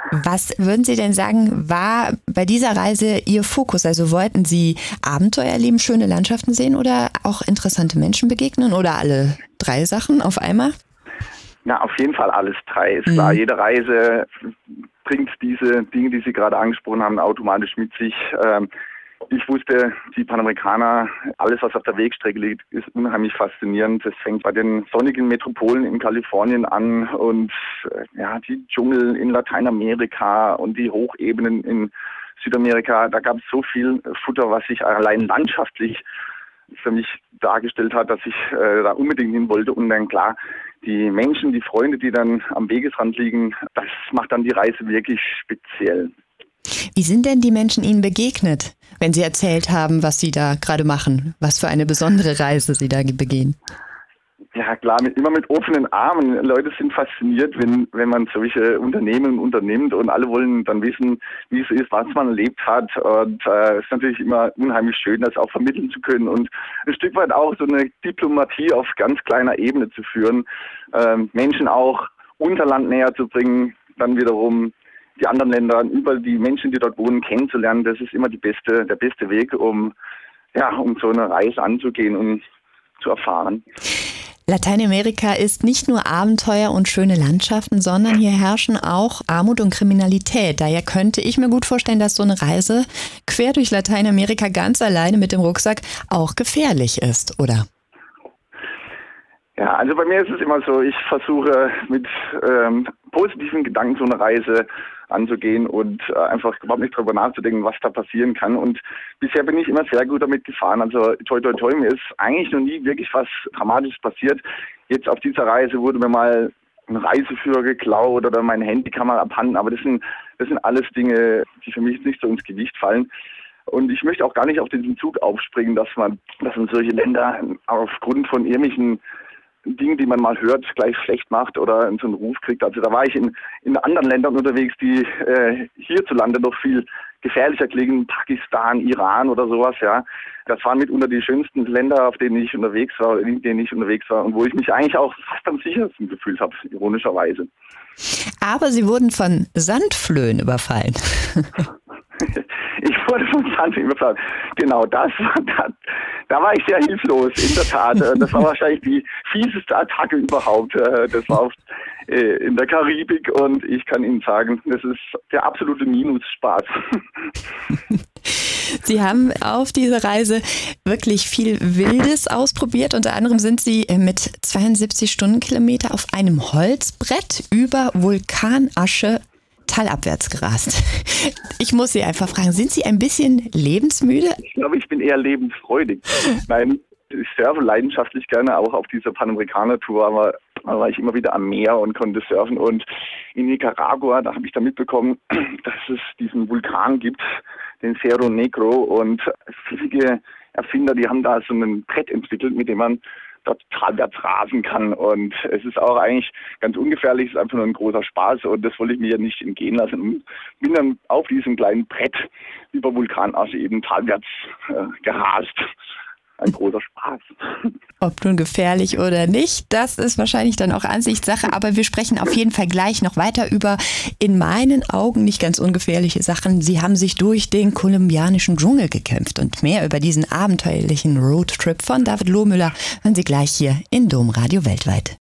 Was würden Sie denn sagen, war bei dieser Reise Ihr Fokus? Also wollten Sie Abenteuer erleben, schöne Landschaften sehen oder auch interessante Menschen begegnen oder alle drei Sachen auf einmal? Na, auf jeden Fall alles drei. Ist mhm. klar, jede Reise bringt diese Dinge, die Sie gerade angesprochen haben, automatisch mit sich. Ähm, Ich wusste, die Panamerikaner, alles was auf der Wegstrecke liegt, ist unheimlich faszinierend. Es fängt bei den sonnigen Metropolen in Kalifornien an und ja, die Dschungel in Lateinamerika und die Hochebenen in Südamerika. Da gab es so viel Futter, was sich allein landschaftlich für mich dargestellt hat, dass ich äh, da unbedingt hin wollte. Und dann klar, die Menschen, die Freunde, die dann am Wegesrand liegen, das macht dann die Reise wirklich speziell. Wie sind denn die Menschen Ihnen begegnet, wenn Sie erzählt haben, was Sie da gerade machen? Was für eine besondere Reise Sie da begehen? Ja klar, mit, immer mit offenen Armen. Leute sind fasziniert, wenn wenn man solche Unternehmen unternimmt und alle wollen dann wissen, wie es ist, was man erlebt hat. Und es äh, ist natürlich immer unheimlich schön, das auch vermitteln zu können und ein Stück weit auch so eine Diplomatie auf ganz kleiner Ebene zu führen, ähm, Menschen auch unser Land näher zu bringen, dann wiederum die anderen Länder, über die Menschen, die dort wohnen, kennenzulernen. Das ist immer die beste, der beste Weg, um ja, um so eine Reise anzugehen und zu erfahren. Lateinamerika ist nicht nur Abenteuer und schöne Landschaften, sondern hier herrschen auch Armut und Kriminalität. Daher könnte ich mir gut vorstellen, dass so eine Reise quer durch Lateinamerika ganz alleine mit dem Rucksack auch gefährlich ist, oder? Ja, also bei mir ist es immer so, ich versuche mit ähm, positiven Gedanken so eine Reise anzugehen und äh, einfach überhaupt nicht drüber nachzudenken, was da passieren kann. Und bisher bin ich immer sehr gut damit gefahren. Also toi toi toi, mir ist eigentlich noch nie wirklich was Dramatisches passiert. Jetzt auf dieser Reise wurde mir mal ein Reiseführer geklaut oder meine Handykamera abhanden. Aber das sind, das sind alles Dinge, die für mich nicht so ins Gewicht fallen. Und ich möchte auch gar nicht auf diesen Zug aufspringen, dass man, dass man solche Länder aufgrund von irgendwelchen Dinge, die man mal hört, gleich schlecht macht oder so einen Ruf kriegt. Also da war ich in, in anderen Ländern unterwegs, die äh, hierzulande noch viel gefährlicher klingen, Pakistan, Iran oder sowas, ja. Das waren mitunter die schönsten Länder, auf denen ich unterwegs war, in denen ich unterwegs war und wo ich mich eigentlich auch fast am sichersten gefühlt habe, ironischerweise. Aber Sie wurden von Sandflöhen überfallen. Ich wurde von Sandflöhen überfallen. Genau, das war das. Da war ich sehr hilflos, in der Tat. Das war wahrscheinlich die fieseste Attacke überhaupt. Das war auf, äh, in der Karibik und ich kann Ihnen sagen, das ist der absolute Minusspaß. Sie haben auf dieser Reise wirklich viel Wildes ausprobiert. Unter anderem sind Sie mit zweiundsiebzig Stundenkilometer auf einem Holzbrett über Vulkanasche talabwärts gerast. Ich muss Sie einfach fragen, sind Sie ein bisschen lebensmüde? Ich glaube, ich bin eher lebensfreudig. Nein, ich surfe leidenschaftlich gerne, auch auf dieser Panamerikaner-Tour, aber da war ich immer wieder am Meer und konnte surfen. Und in Nicaragua, da habe ich dann mitbekommen, dass es diesen Vulkan gibt, den Cerro Negro. Und viele Erfinder, die haben da so ein Brett entwickelt, mit dem man dort talwärts rasen kann. Und es ist auch eigentlich ganz ungefährlich, es ist einfach nur ein großer Spaß und das wollte ich mir ja nicht entgehen lassen. Und bin dann auf diesem kleinen Brett über Vulkanasche eben talwärts äh, gerast. Ein großer Spaß. Ob nun gefährlich oder nicht, das ist wahrscheinlich dann auch Ansichtssache, aber wir sprechen auf jeden Fall gleich noch weiter über in meinen Augen nicht ganz ungefährliche Sachen. Sie haben sich durch den kolumbianischen Dschungel gekämpft und mehr über diesen abenteuerlichen Roadtrip von David Lohmüller hören Sie gleich hier in Domradio Weltweit.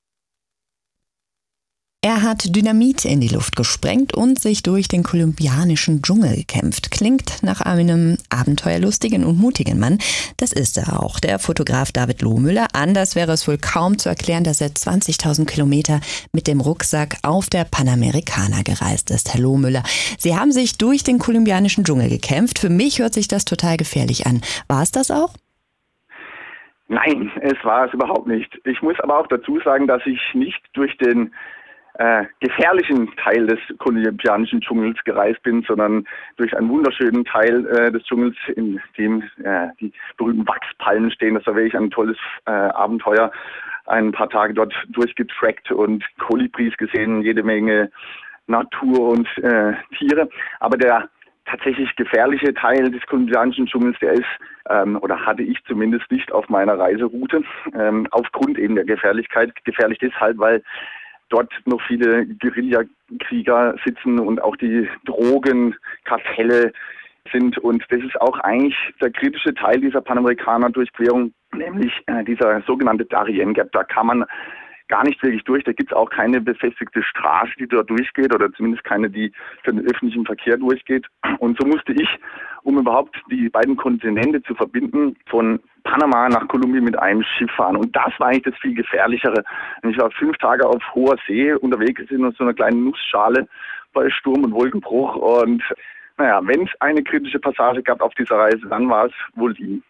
Er hat Dynamit in die Luft gesprengt und sich durch den kolumbianischen Dschungel gekämpft. Klingt nach einem abenteuerlustigen und mutigen Mann. Das ist er auch, der Fotograf David Lohmüller. Anders wäre es wohl kaum zu erklären, dass er zwanzigtausend Kilometer mit dem Rucksack auf der Panamericana gereist ist. Herr Lohmüller, Sie haben sich durch den kolumbianischen Dschungel gekämpft. Für mich hört sich das total gefährlich an. War es das auch? Nein, es war es überhaupt nicht. Ich muss aber auch dazu sagen, dass ich nicht durch den Äh, gefährlichen Teil des kolumbianischen Dschungels gereist bin, sondern durch einen wunderschönen Teil äh, des Dschungels, in dem äh, die berühmten Wachspalmen stehen. Das war wirklich ein tolles äh, Abenteuer. Ein paar Tage dort durchgetrackt und Kolibris gesehen, jede Menge Natur und äh, Tiere. Aber der tatsächlich gefährliche Teil des kolumbianischen Dschungels, der ist, ähm, oder hatte ich zumindest nicht auf meiner Reiseroute, ähm, aufgrund eben der Gefährlichkeit. Gefährlich deshalb, weil dort noch viele Guerillakrieger sitzen und auch die Drogenkartelle sind. Und das ist auch eigentlich der kritische Teil dieser Panamerikaner-Durchquerung, nämlich äh, dieser sogenannte Darien Gap. Da kann man gar nicht wirklich durch. Da gibt es auch keine befestigte Straße, die dort durchgeht oder zumindest keine, die für den öffentlichen Verkehr durchgeht. Und so musste ich, um überhaupt die beiden Kontinente zu verbinden, von Panama nach Kolumbien mit einem Schiff fahren. Und das war eigentlich das viel Gefährlichere. Ich war fünf Tage auf hoher See unterwegs in so einer kleinen Nussschale bei Sturm und Wolkenbruch. Und naja, wenn es eine kritische Passage gab auf dieser Reise, dann war es wohl die.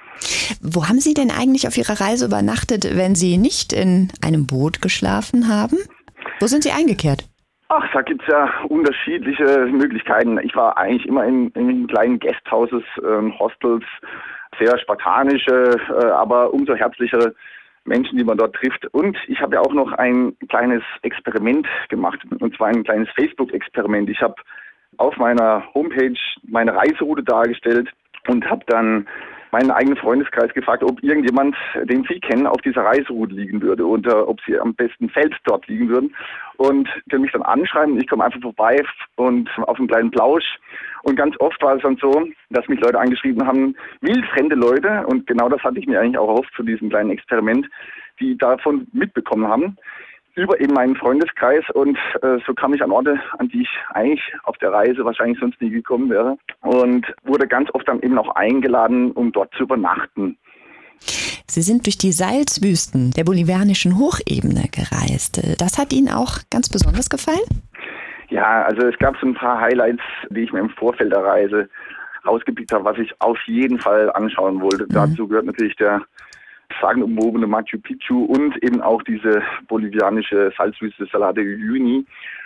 Wo haben Sie denn eigentlich auf Ihrer Reise übernachtet, wenn Sie nicht in einem Boot geschlafen haben? Wo sind Sie eingekehrt? Ach, da gibt's ja unterschiedliche Möglichkeiten. Ich war eigentlich immer in, in kleinen Guesthouses, äh, Hostels, sehr spartanische, äh, aber umso herzlichere Menschen, die man dort trifft. Und ich habe ja auch noch ein kleines Experiment gemacht, und zwar ein kleines Facebook-Experiment. Ich habe auf meiner Homepage meine Reiseroute dargestellt und habe dann meinen eigenen Freundeskreis gefragt, ob irgendjemand, den Sie kennen, auf dieser Reiseroute liegen würde und äh, ob sie am besten Feld dort liegen würden. Und können mich dann anschreiben, ich komme einfach vorbei und auf einen kleinen Plausch. Und ganz oft war es dann so, dass mich Leute angeschrieben haben, wildfremde Leute, und genau das hatte ich mir eigentlich auch erhofft zu diesem kleinen Experiment, die davon mitbekommen haben, über eben meinen Freundeskreis, und äh, so kam ich an Orte, an die ich eigentlich auf der Reise wahrscheinlich sonst nie gekommen wäre, und wurde ganz oft dann eben auch eingeladen, um dort zu übernachten. Sie sind durch die Salzwüsten der bolivianischen Hochebene gereist. Das hat Ihnen auch ganz besonders gefallen? Ja, also es gab so ein paar Highlights, die ich mir im Vorfeld der Reise rausgepickt habe, was ich auf jeden Fall anschauen wollte. Mhm. Dazu gehört natürlich der sagenumwobene Machu Picchu und eben auch diese bolivianische Salzwüste Salar de Uyuni.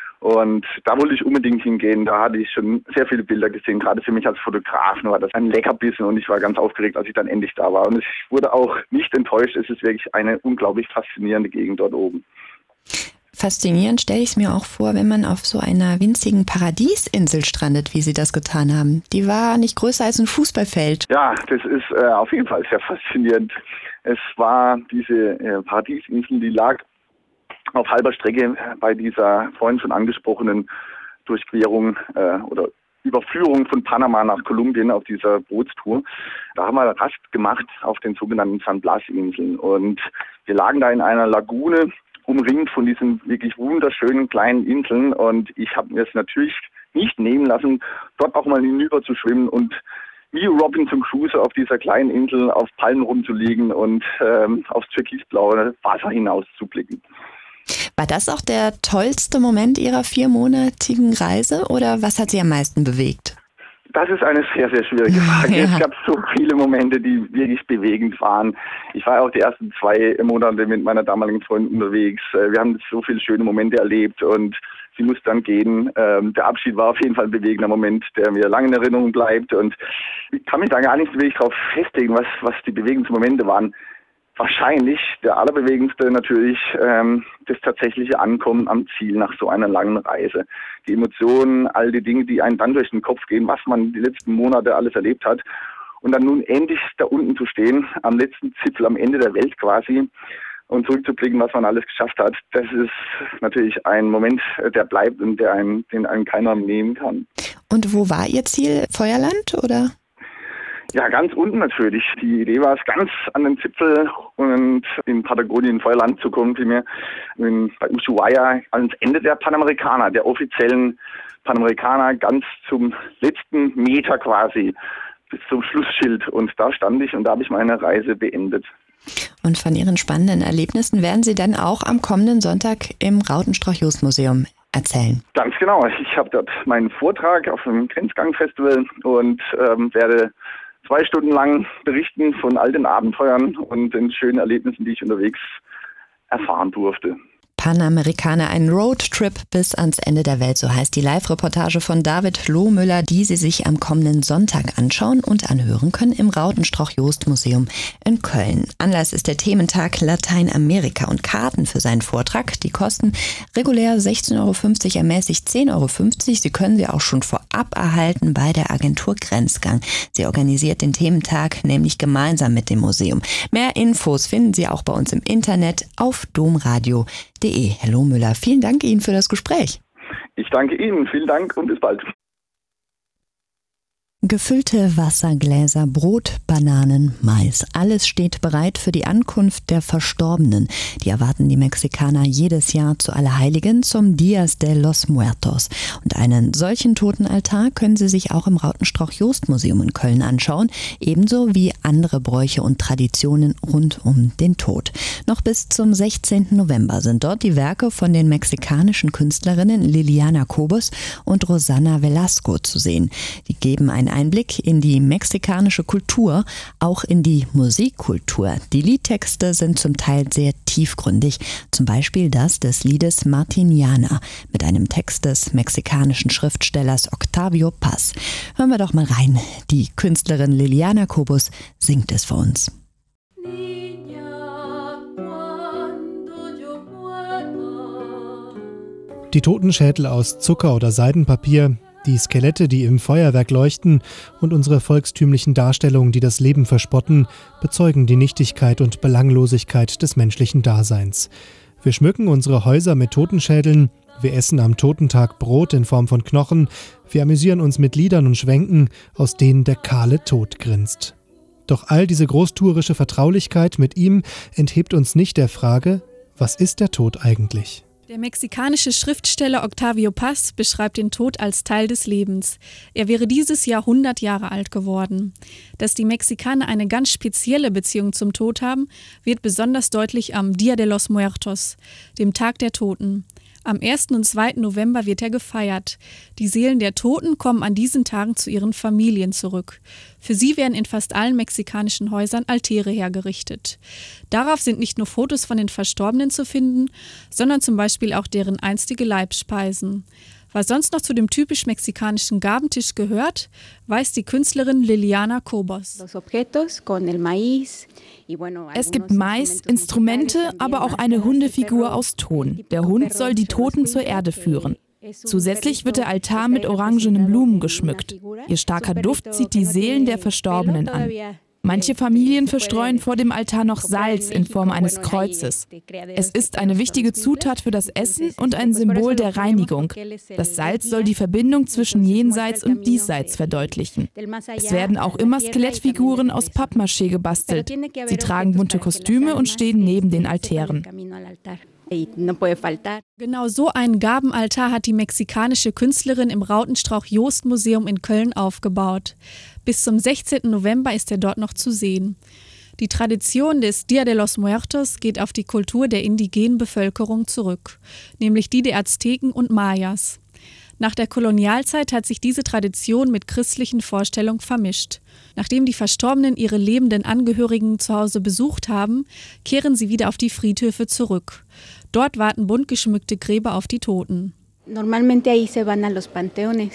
Und da wollte ich unbedingt hingehen. Da hatte ich schon sehr viele Bilder gesehen. Gerade für mich als Fotografen war das ein Leckerbissen, und ich war ganz aufgeregt, als ich dann endlich da war. Und ich wurde auch nicht enttäuscht. Es ist wirklich eine unglaublich faszinierende Gegend dort oben. Faszinierend stelle ich es mir auch vor, wenn man auf so einer winzigen Paradiesinsel strandet, wie Sie das getan haben. Die war nicht größer als ein Fußballfeld. Ja, das ist äh, auf jeden Fall sehr faszinierend. Es war diese äh, Paradiesinsel, die lag auf halber Strecke bei dieser vorhin schon angesprochenen Durchquerung äh, oder Überführung von Panama nach Kolumbien auf dieser Bootstour. Da haben wir Rast gemacht auf den sogenannten San Blas-Inseln. Und wir lagen da in einer Lagune, umringt von diesen wirklich wunderschönen kleinen Inseln. Und ich habe mir es natürlich nicht nehmen lassen, dort auch mal hinüber zu schwimmen und wie Robinson Crusoe auf dieser kleinen Insel auf Palmen rumzuliegen und ähm, aufs türkisblaue Wasser hinaus zu blicken. War das auch der tollste Moment Ihrer viermonatigen Reise, oder was hat Sie am meisten bewegt? Das ist eine sehr, sehr schwierige Frage. Ja. Es gab so viele Momente, die wirklich bewegend waren. Ich war auch die ersten zwei Monate mit meiner damaligen Freundin unterwegs. Wir haben so viele schöne Momente erlebt, und sie musste dann gehen. Der Abschied war auf jeden Fall ein bewegender Moment, der mir lange in Erinnerung bleibt. Und ich kann mich da gar nicht wirklich darauf festlegen, was, was die bewegendsten Momente waren. Wahrscheinlich der allerbewegendste natürlich ähm, das tatsächliche Ankommen am Ziel nach so einer langen Reise. Die Emotionen, all die Dinge, die einem dann durch den Kopf gehen, was man die letzten Monate alles erlebt hat. Und dann nun endlich da unten zu stehen, am letzten Zipfel, am Ende der Welt quasi, und zurückzublicken, was man alles geschafft hat, das ist natürlich ein Moment, der bleibt und der einem, den einem keiner nehmen kann. Und wo war Ihr Ziel? Feuerland oder? Ja, ganz unten natürlich. Die Idee war es, ganz an den Zipfel und in Patagonien, Feuerland zu kommen, vielmehr in, bei Ushuaia ans Ende der Panamerikaner, der offiziellen Panamerikaner, ganz zum letzten Meter quasi, bis zum Schlussschild. Und da stand ich, und da habe ich meine Reise beendet. Und von Ihren spannenden Erlebnissen werden Sie dann auch am kommenden Sonntag im Rautenstrauch-Jost-Museum erzählen. Ganz genau. Ich habe dort meinen Vortrag auf dem Grenzgang-Festival und ähm, werde zwei Stunden lang berichten von all den Abenteuern und den schönen Erlebnissen, die ich unterwegs erfahren durfte. Panamerikaner, ein Roadtrip bis ans Ende der Welt, so heißt die Live-Reportage von David Lohmüller, die Sie sich am kommenden Sonntag anschauen und anhören können im Rautenstrauch-Jost-Museum in Köln. Anlass ist der Thementag Lateinamerika, und Karten für seinen Vortrag, die kosten regulär sechzehn Euro fünfzig, ermäßigt zehn Euro fünfzig. Sie können sie auch schon vorab erhalten bei der Agentur Grenzgang. Sie organisiert den Thementag nämlich gemeinsam mit dem Museum. Mehr Infos finden Sie auch bei uns im Internet auf domradio punkt de. de. Herr Lohmüller, vielen Dank Ihnen für das Gespräch. Ich danke Ihnen, vielen Dank und bis bald. Gefüllte Wassergläser, Brot, Bananen, Mais. Alles steht bereit für die Ankunft der Verstorbenen. Die erwarten die Mexikaner jedes Jahr zu Allerheiligen zum Días de los Muertos. Und einen solchen Totenaltar können Sie sich auch im Rautenstrauch-Jost-Museum in Köln anschauen, ebenso wie andere Bräuche und Traditionen rund um den Tod. Noch bis zum sechzehnten November sind dort die Werke von den mexikanischen Künstlerinnen Liliana Cobos und Rosana Velasco zu sehen. Die geben ein Einblick in die mexikanische Kultur, auch in die Musikkultur. Die Liedtexte sind zum Teil sehr tiefgründig, zum Beispiel das des Liedes Martiniana mit einem Text des mexikanischen Schriftstellers Octavio Paz. Hören wir doch mal rein. Die Künstlerin Liliana Cobos singt es für uns. Die Totenschädel aus Zucker oder Seidenpapier, die Skelette, die im Feuerwerk leuchten und unsere volkstümlichen Darstellungen, die das Leben verspotten, bezeugen die Nichtigkeit und Belanglosigkeit des menschlichen Daseins. Wir schmücken unsere Häuser mit Totenschädeln, wir essen am Totentag Brot in Form von Knochen, wir amüsieren uns mit Liedern und Schwänken, aus denen der kahle Tod grinst. Doch all diese großtuerische Vertraulichkeit mit ihm enthebt uns nicht der Frage, was ist der Tod eigentlich? Der mexikanische Schriftsteller Octavio Paz beschreibt den Tod als Teil des Lebens. Er wäre dieses Jahr hundert Jahre alt geworden. Dass die Mexikaner eine ganz spezielle Beziehung zum Tod haben, wird besonders deutlich am Día de los Muertos, dem Tag der Toten. Am ersten und zweiten November wird er gefeiert. Die Seelen der Toten kommen an diesen Tagen zu ihren Familien zurück. Für sie werden in fast allen mexikanischen Häusern Altäre hergerichtet. Darauf sind nicht nur Fotos von den Verstorbenen zu finden, sondern zum Beispiel auch deren einstige Leibspeisen. Was sonst noch zu dem typisch mexikanischen Gabentisch gehört, weiß die Künstlerin Liliana Cobos. Es gibt Mais, Instrumente, aber auch eine Hundefigur aus Ton. Der Hund soll die Toten zur Erde führen. Zusätzlich wird der Altar mit orangenen Blumen geschmückt. Ihr starker Duft zieht die Seelen der Verstorbenen an. Manche Familien verstreuen vor dem Altar noch Salz in Form eines Kreuzes. Es ist eine wichtige Zutat für das Essen und ein Symbol der Reinigung. Das Salz soll die Verbindung zwischen Jenseits und Diesseits verdeutlichen. Es werden auch immer Skelettfiguren aus Pappmaché gebastelt. Sie tragen bunte Kostüme und stehen neben den Altären. Genau so einen Gabenaltar hat die mexikanische Künstlerin im Rautenstrauch-Jost-Museum in Köln aufgebaut. Bis zum sechzehnten November ist er dort noch zu sehen. Die Tradition des Día de los Muertos geht auf die Kultur der indigenen Bevölkerung zurück, nämlich die der Azteken und Mayas. Nach der Kolonialzeit hat sich diese Tradition mit christlichen Vorstellungen vermischt. Nachdem die Verstorbenen ihre lebenden Angehörigen zu Hause besucht haben, kehren sie wieder auf die Friedhöfe zurück. Dort warten bunt geschmückte Gräber auf die Toten. Normalmente ahí se van a los panteones.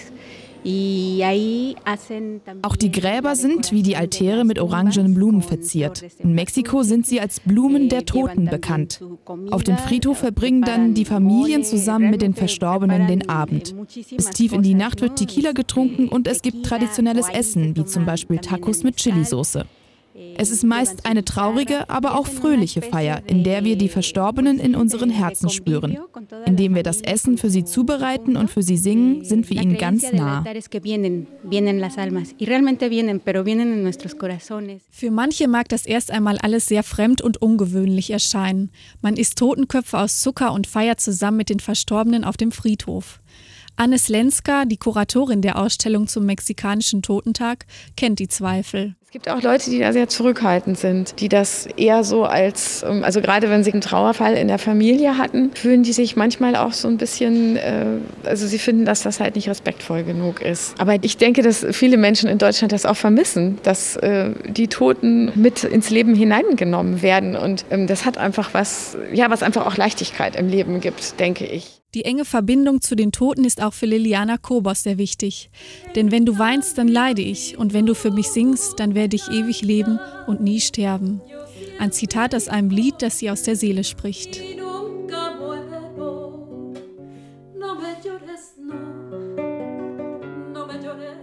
Auch die Gräber sind, wie die Altäre, mit orangenen Blumen verziert. In Mexiko sind sie als Blumen der Toten bekannt. Auf dem Friedhof verbringen dann die Familien zusammen mit den Verstorbenen den Abend. Bis tief in die Nacht wird Tequila getrunken und es gibt traditionelles Essen, wie zum Beispiel Tacos mit Chilisauce. Es ist meist eine traurige, aber auch fröhliche Feier, in der wir die Verstorbenen in unseren Herzen spüren. Indem wir das Essen für sie zubereiten und für sie singen, sind wir ihnen ganz nah. Für manche mag das erst einmal alles sehr fremd und ungewöhnlich erscheinen. Man isst Totenköpfe aus Zucker und feiert zusammen mit den Verstorbenen auf dem Friedhof. Anne Slenska, die Kuratorin der Ausstellung zum mexikanischen Totentag, kennt die Zweifel. Es gibt auch Leute, die da sehr zurückhaltend sind, die das eher so als, also gerade wenn sie einen Trauerfall in der Familie hatten, fühlen die sich manchmal auch so ein bisschen, also sie finden, dass das halt nicht respektvoll genug ist. Aber ich denke, dass viele Menschen in Deutschland das auch vermissen, dass die Toten mit ins Leben hineingenommen werden. Und das hat einfach was, ja, was einfach auch Leichtigkeit im Leben gibt, denke ich. Die enge Verbindung zu den Toten ist auch für Liliana Cobos sehr wichtig. Denn wenn du weinst, dann leide ich. Und wenn du für mich singst, dann werde ich ewig leben und nie sterben. Ein Zitat aus einem Lied, das sie aus der Seele spricht.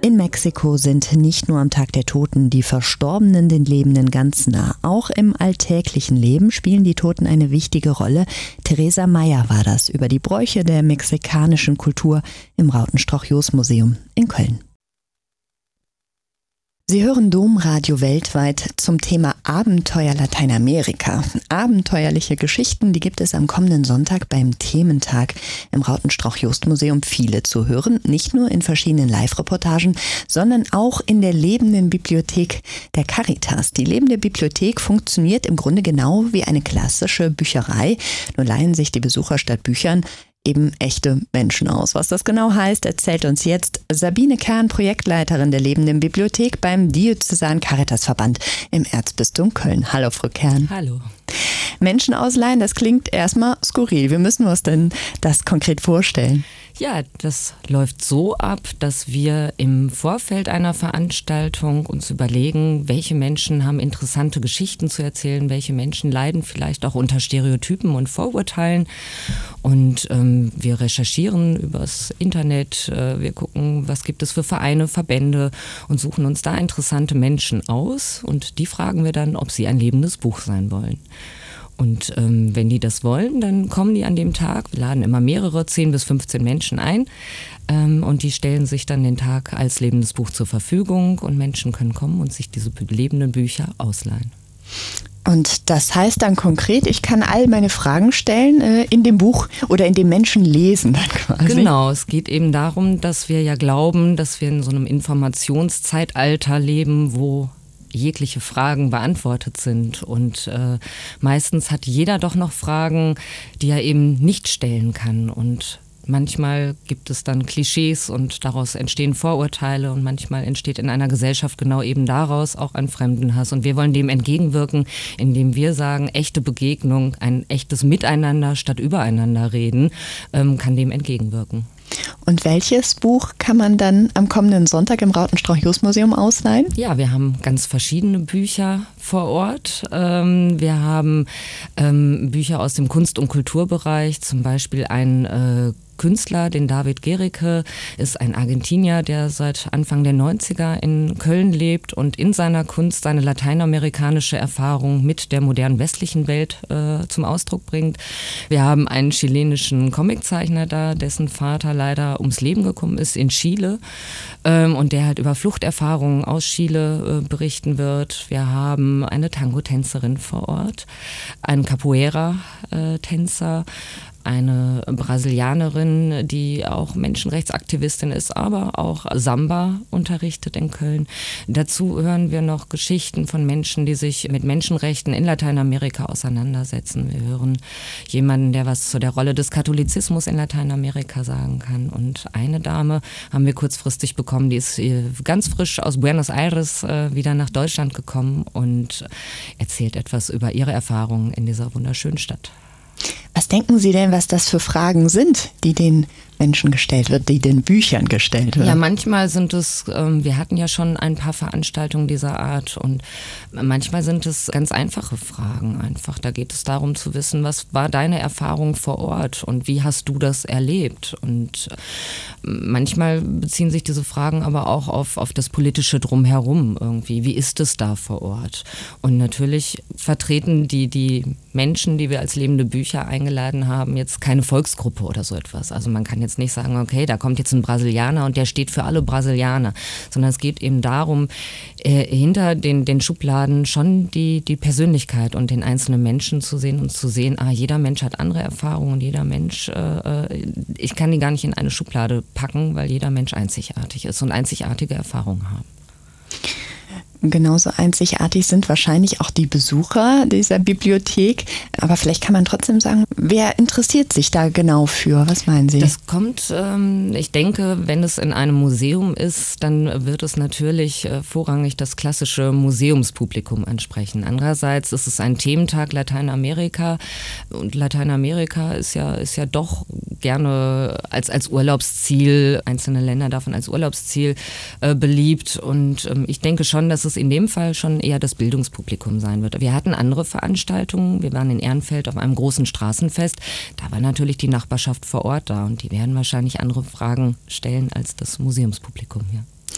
In Mexiko sind nicht nur am Tag der Toten die Verstorbenen den Lebenden ganz nah. Auch im alltäglichen Leben spielen die Toten eine wichtige Rolle. Theresa Meyer war das über die Bräuche der mexikanischen Kultur im Rautenstrauch-Jost-Museum in Köln. Sie hören Domradio weltweit zum Thema Abenteuer Lateinamerika. Abenteuerliche Geschichten, die gibt es am kommenden Sonntag beim Thementag im Rautenstrauch-Jost-Museum viele zu hören. Nicht nur in verschiedenen Live-Reportagen, sondern auch in der lebenden Bibliothek der Caritas. Die lebende Bibliothek funktioniert im Grunde genau wie eine klassische Bücherei. Nur leihen sich die Besucher statt Büchern eben echte Menschen aus. Was das genau heißt, erzählt uns jetzt Sabine Kern, Projektleiterin der lebenden Bibliothek beim Diözesanen Caritasverband im Erzbistum Köln. Hallo, Frau Kern. Hallo. Menschen ausleihen, das klingt erstmal skurril. Wie müssen wir uns denn das konkret vorstellen? Ja, das läuft so ab, dass wir im Vorfeld einer Veranstaltung uns überlegen, welche Menschen haben interessante Geschichten zu erzählen, welche Menschen leiden vielleicht auch unter Stereotypen und Vorurteilen. Und ähm, wir recherchieren übers Internet, äh, wir gucken, was gibt es für Vereine, Verbände und suchen uns da interessante Menschen aus. Und die fragen wir dann, ob sie ein lebendes Buch sein wollen. Und ähm, wenn die das wollen, dann kommen die an dem Tag. Wir laden immer mehrere, zehn bis fünfzehn Menschen ein. Ähm, und die stellen sich dann den Tag als lebendes Buch zur Verfügung. Und Menschen können kommen und sich diese lebenden Bücher ausleihen. Und das heißt dann konkret, ich kann all meine Fragen stellen äh, in dem Buch oder in dem Menschen lesen dann quasi. Genau, es geht eben darum, dass wir ja glauben, dass wir in so einem Informationszeitalter leben, wo jegliche Fragen beantwortet sind. Und äh, meistens hat jeder doch noch Fragen, die er eben nicht stellen kann. Und manchmal gibt es dann Klischees und daraus entstehen Vorurteile und manchmal entsteht in einer Gesellschaft genau eben daraus auch ein Fremdenhass. Und wir wollen dem entgegenwirken, indem wir sagen, echte Begegnung, ein echtes Miteinander statt übereinander reden, ähm, kann dem entgegenwirken. Und welches Buch kann man dann am kommenden Sonntag im Rautenstrauch-Jost-Museum ausleihen? Ja, wir haben ganz verschiedene Bücher vor Ort. Ähm, wir haben ähm, Bücher aus dem Kunst- und Kulturbereich, zum Beispiel ein äh, Künstler, den David Gericke, ist ein Argentinier, der seit Anfang der neunziger in Köln lebt und in seiner Kunst seine lateinamerikanische Erfahrung mit der modernen westlichen Welt äh, zum Ausdruck bringt. Wir haben einen chilenischen Comiczeichner da, dessen Vater leider ums Leben gekommen ist in Chile ähm, und der halt über Fluchterfahrungen aus Chile äh, berichten wird. Wir haben eine Tango-Tänzerin vor Ort, einen Capoeira-Tänzer, eine Brasilianerin, die auch Menschenrechtsaktivistin ist, aber auch Samba unterrichtet in Köln. Dazu hören wir noch Geschichten von Menschen, die sich mit Menschenrechten in Lateinamerika auseinandersetzen. Wir hören jemanden, der was zu der Rolle des Katholizismus in Lateinamerika sagen kann. Und eine Dame haben wir kurzfristig bekommen, die ist ganz frisch aus Buenos Aires wieder nach Deutschland gekommen und erzählt etwas über ihre Erfahrungen in dieser wunderschönen Stadt. Was denken Sie denn, was das für Fragen sind, die den Menschen gestellt wird, die den Büchern gestellt werden? Ja, manchmal sind es, ähm, wir hatten ja schon ein paar Veranstaltungen dieser Art und manchmal sind es ganz einfache Fragen einfach. Da geht es darum zu wissen, was war deine Erfahrung vor Ort und wie hast du das erlebt? Und manchmal beziehen sich diese Fragen aber auch auf, auf das politische Drumherum irgendwie. Wie ist es da vor Ort? Und natürlich vertreten die, die Menschen, die wir als lebende Bücher eingeladen haben, jetzt keine Volksgruppe oder so etwas. Also man kann jetzt nicht sagen, okay, da kommt jetzt ein Brasilianer und der steht für alle Brasilianer, sondern es geht eben darum, äh, hinter den, den Schubladen schon die, die Persönlichkeit und den einzelnen Menschen zu sehen und zu sehen, ah, jeder Mensch hat andere Erfahrungen und jeder Mensch, äh, ich kann die gar nicht in eine Schublade packen, weil jeder Mensch einzigartig ist und einzigartige Erfahrungen haben. Genauso einzigartig sind wahrscheinlich auch die Besucher dieser Bibliothek. Aber vielleicht kann man trotzdem sagen, wer interessiert sich da genau für? Was meinen Sie? Das kommt, ähm, ich denke, wenn es in einem Museum ist, dann wird es natürlich äh, vorrangig das klassische Museumspublikum ansprechen. Andererseits ist es ein Thementag Lateinamerika und Lateinamerika ist ja, ist ja doch gerne als, als Urlaubsziel, einzelne Länder davon als Urlaubsziel äh, beliebt. Und ähm, ich denke schon, dass es in dem Fall schon eher das Bildungspublikum sein wird. Wir hatten andere Veranstaltungen. Wir waren in Ehrenfeld auf einem großen Straßenfest. Da war natürlich die Nachbarschaft vor Ort da und die werden wahrscheinlich andere Fragen stellen als das Museumspublikum hier.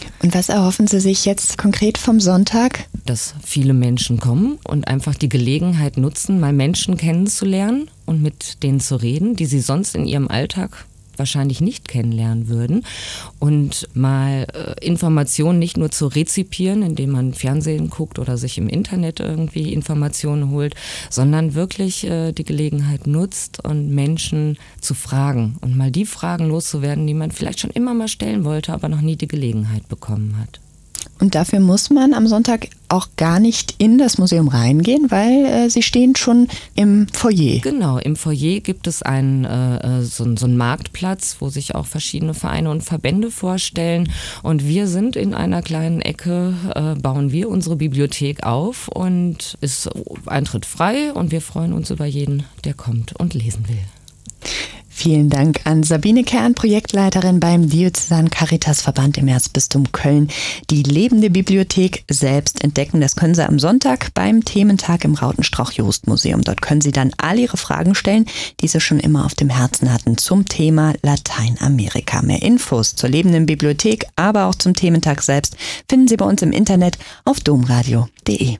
Und was erhoffen Sie sich jetzt konkret vom Sonntag? Dass viele Menschen kommen und einfach die Gelegenheit nutzen, mal Menschen kennenzulernen und mit denen zu reden, die sie sonst in ihrem Alltag wahrscheinlich nicht kennenlernen würden, und mal äh, Informationen nicht nur zu rezipieren, indem man Fernsehen guckt oder sich im Internet irgendwie Informationen holt, sondern wirklich äh, die Gelegenheit nutzt und Menschen zu fragen und mal die Fragen loszuwerden, die man vielleicht schon immer mal stellen wollte, aber noch nie die Gelegenheit bekommen hat. Und dafür muss man am Sonntag auch gar nicht in das Museum reingehen, weil äh, Sie stehen schon im Foyer. Genau, im Foyer gibt es einen, äh, so, so einen Marktplatz, wo sich auch verschiedene Vereine und Verbände vorstellen. Und wir sind in einer kleinen Ecke, äh, bauen wir unsere Bibliothek auf und ist Eintritt frei. Und wir freuen uns über jeden, der kommt und lesen will. Vielen Dank an Sabine Kern, Projektleiterin beim Diözesan Caritasverband im Erzbistum Köln. Die lebende Bibliothek selbst entdecken, das können Sie am Sonntag beim Thementag im Rautenstrauch-Jost-Museum. Dort können Sie dann all Ihre Fragen stellen, die Sie schon immer auf dem Herzen hatten zum Thema Lateinamerika. Mehr Infos zur lebenden Bibliothek, aber auch zum Thementag selbst finden Sie bei uns im Internet auf domradio punkt de.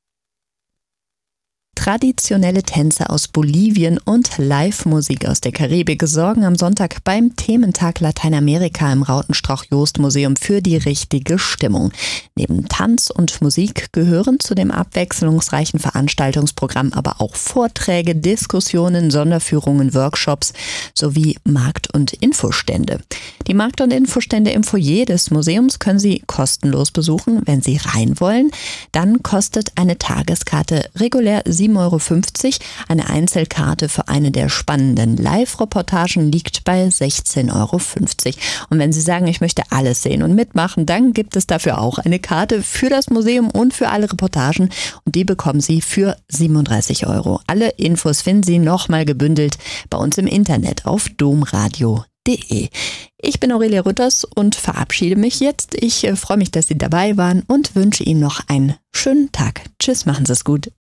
Traditionelle Tänze aus Bolivien und Live-Musik aus der Karibik sorgen am Sonntag beim Thementag Lateinamerika im Rautenstrauch-Jost-Museum für die richtige Stimmung. Neben Tanz und Musik gehören zu dem abwechslungsreichen Veranstaltungsprogramm aber auch Vorträge, Diskussionen, Sonderführungen, Workshops sowie Markt- und Infostände. Die Markt- und Infostände im Foyer des Museums können Sie kostenlos besuchen. Wenn Sie rein wollen, dann kostet eine Tageskarte regulär sieben Euro fünfzig. Eine Einzelkarte für eine der spannenden Live-Reportagen liegt bei sechzehn Euro fünfzig. Und wenn Sie sagen, ich möchte alles sehen und mitmachen, dann gibt es dafür auch eine Karte für das Museum und für alle Reportagen. Und die bekommen Sie für siebenunddreißig Euro. Alle Infos finden Sie nochmal gebündelt bei uns im Internet auf domradio punkt de. Ich bin Aurelia Rütters und verabschiede mich jetzt. Ich freue mich, dass Sie dabei waren und wünsche Ihnen noch einen schönen Tag. Tschüss, machen Sie es gut.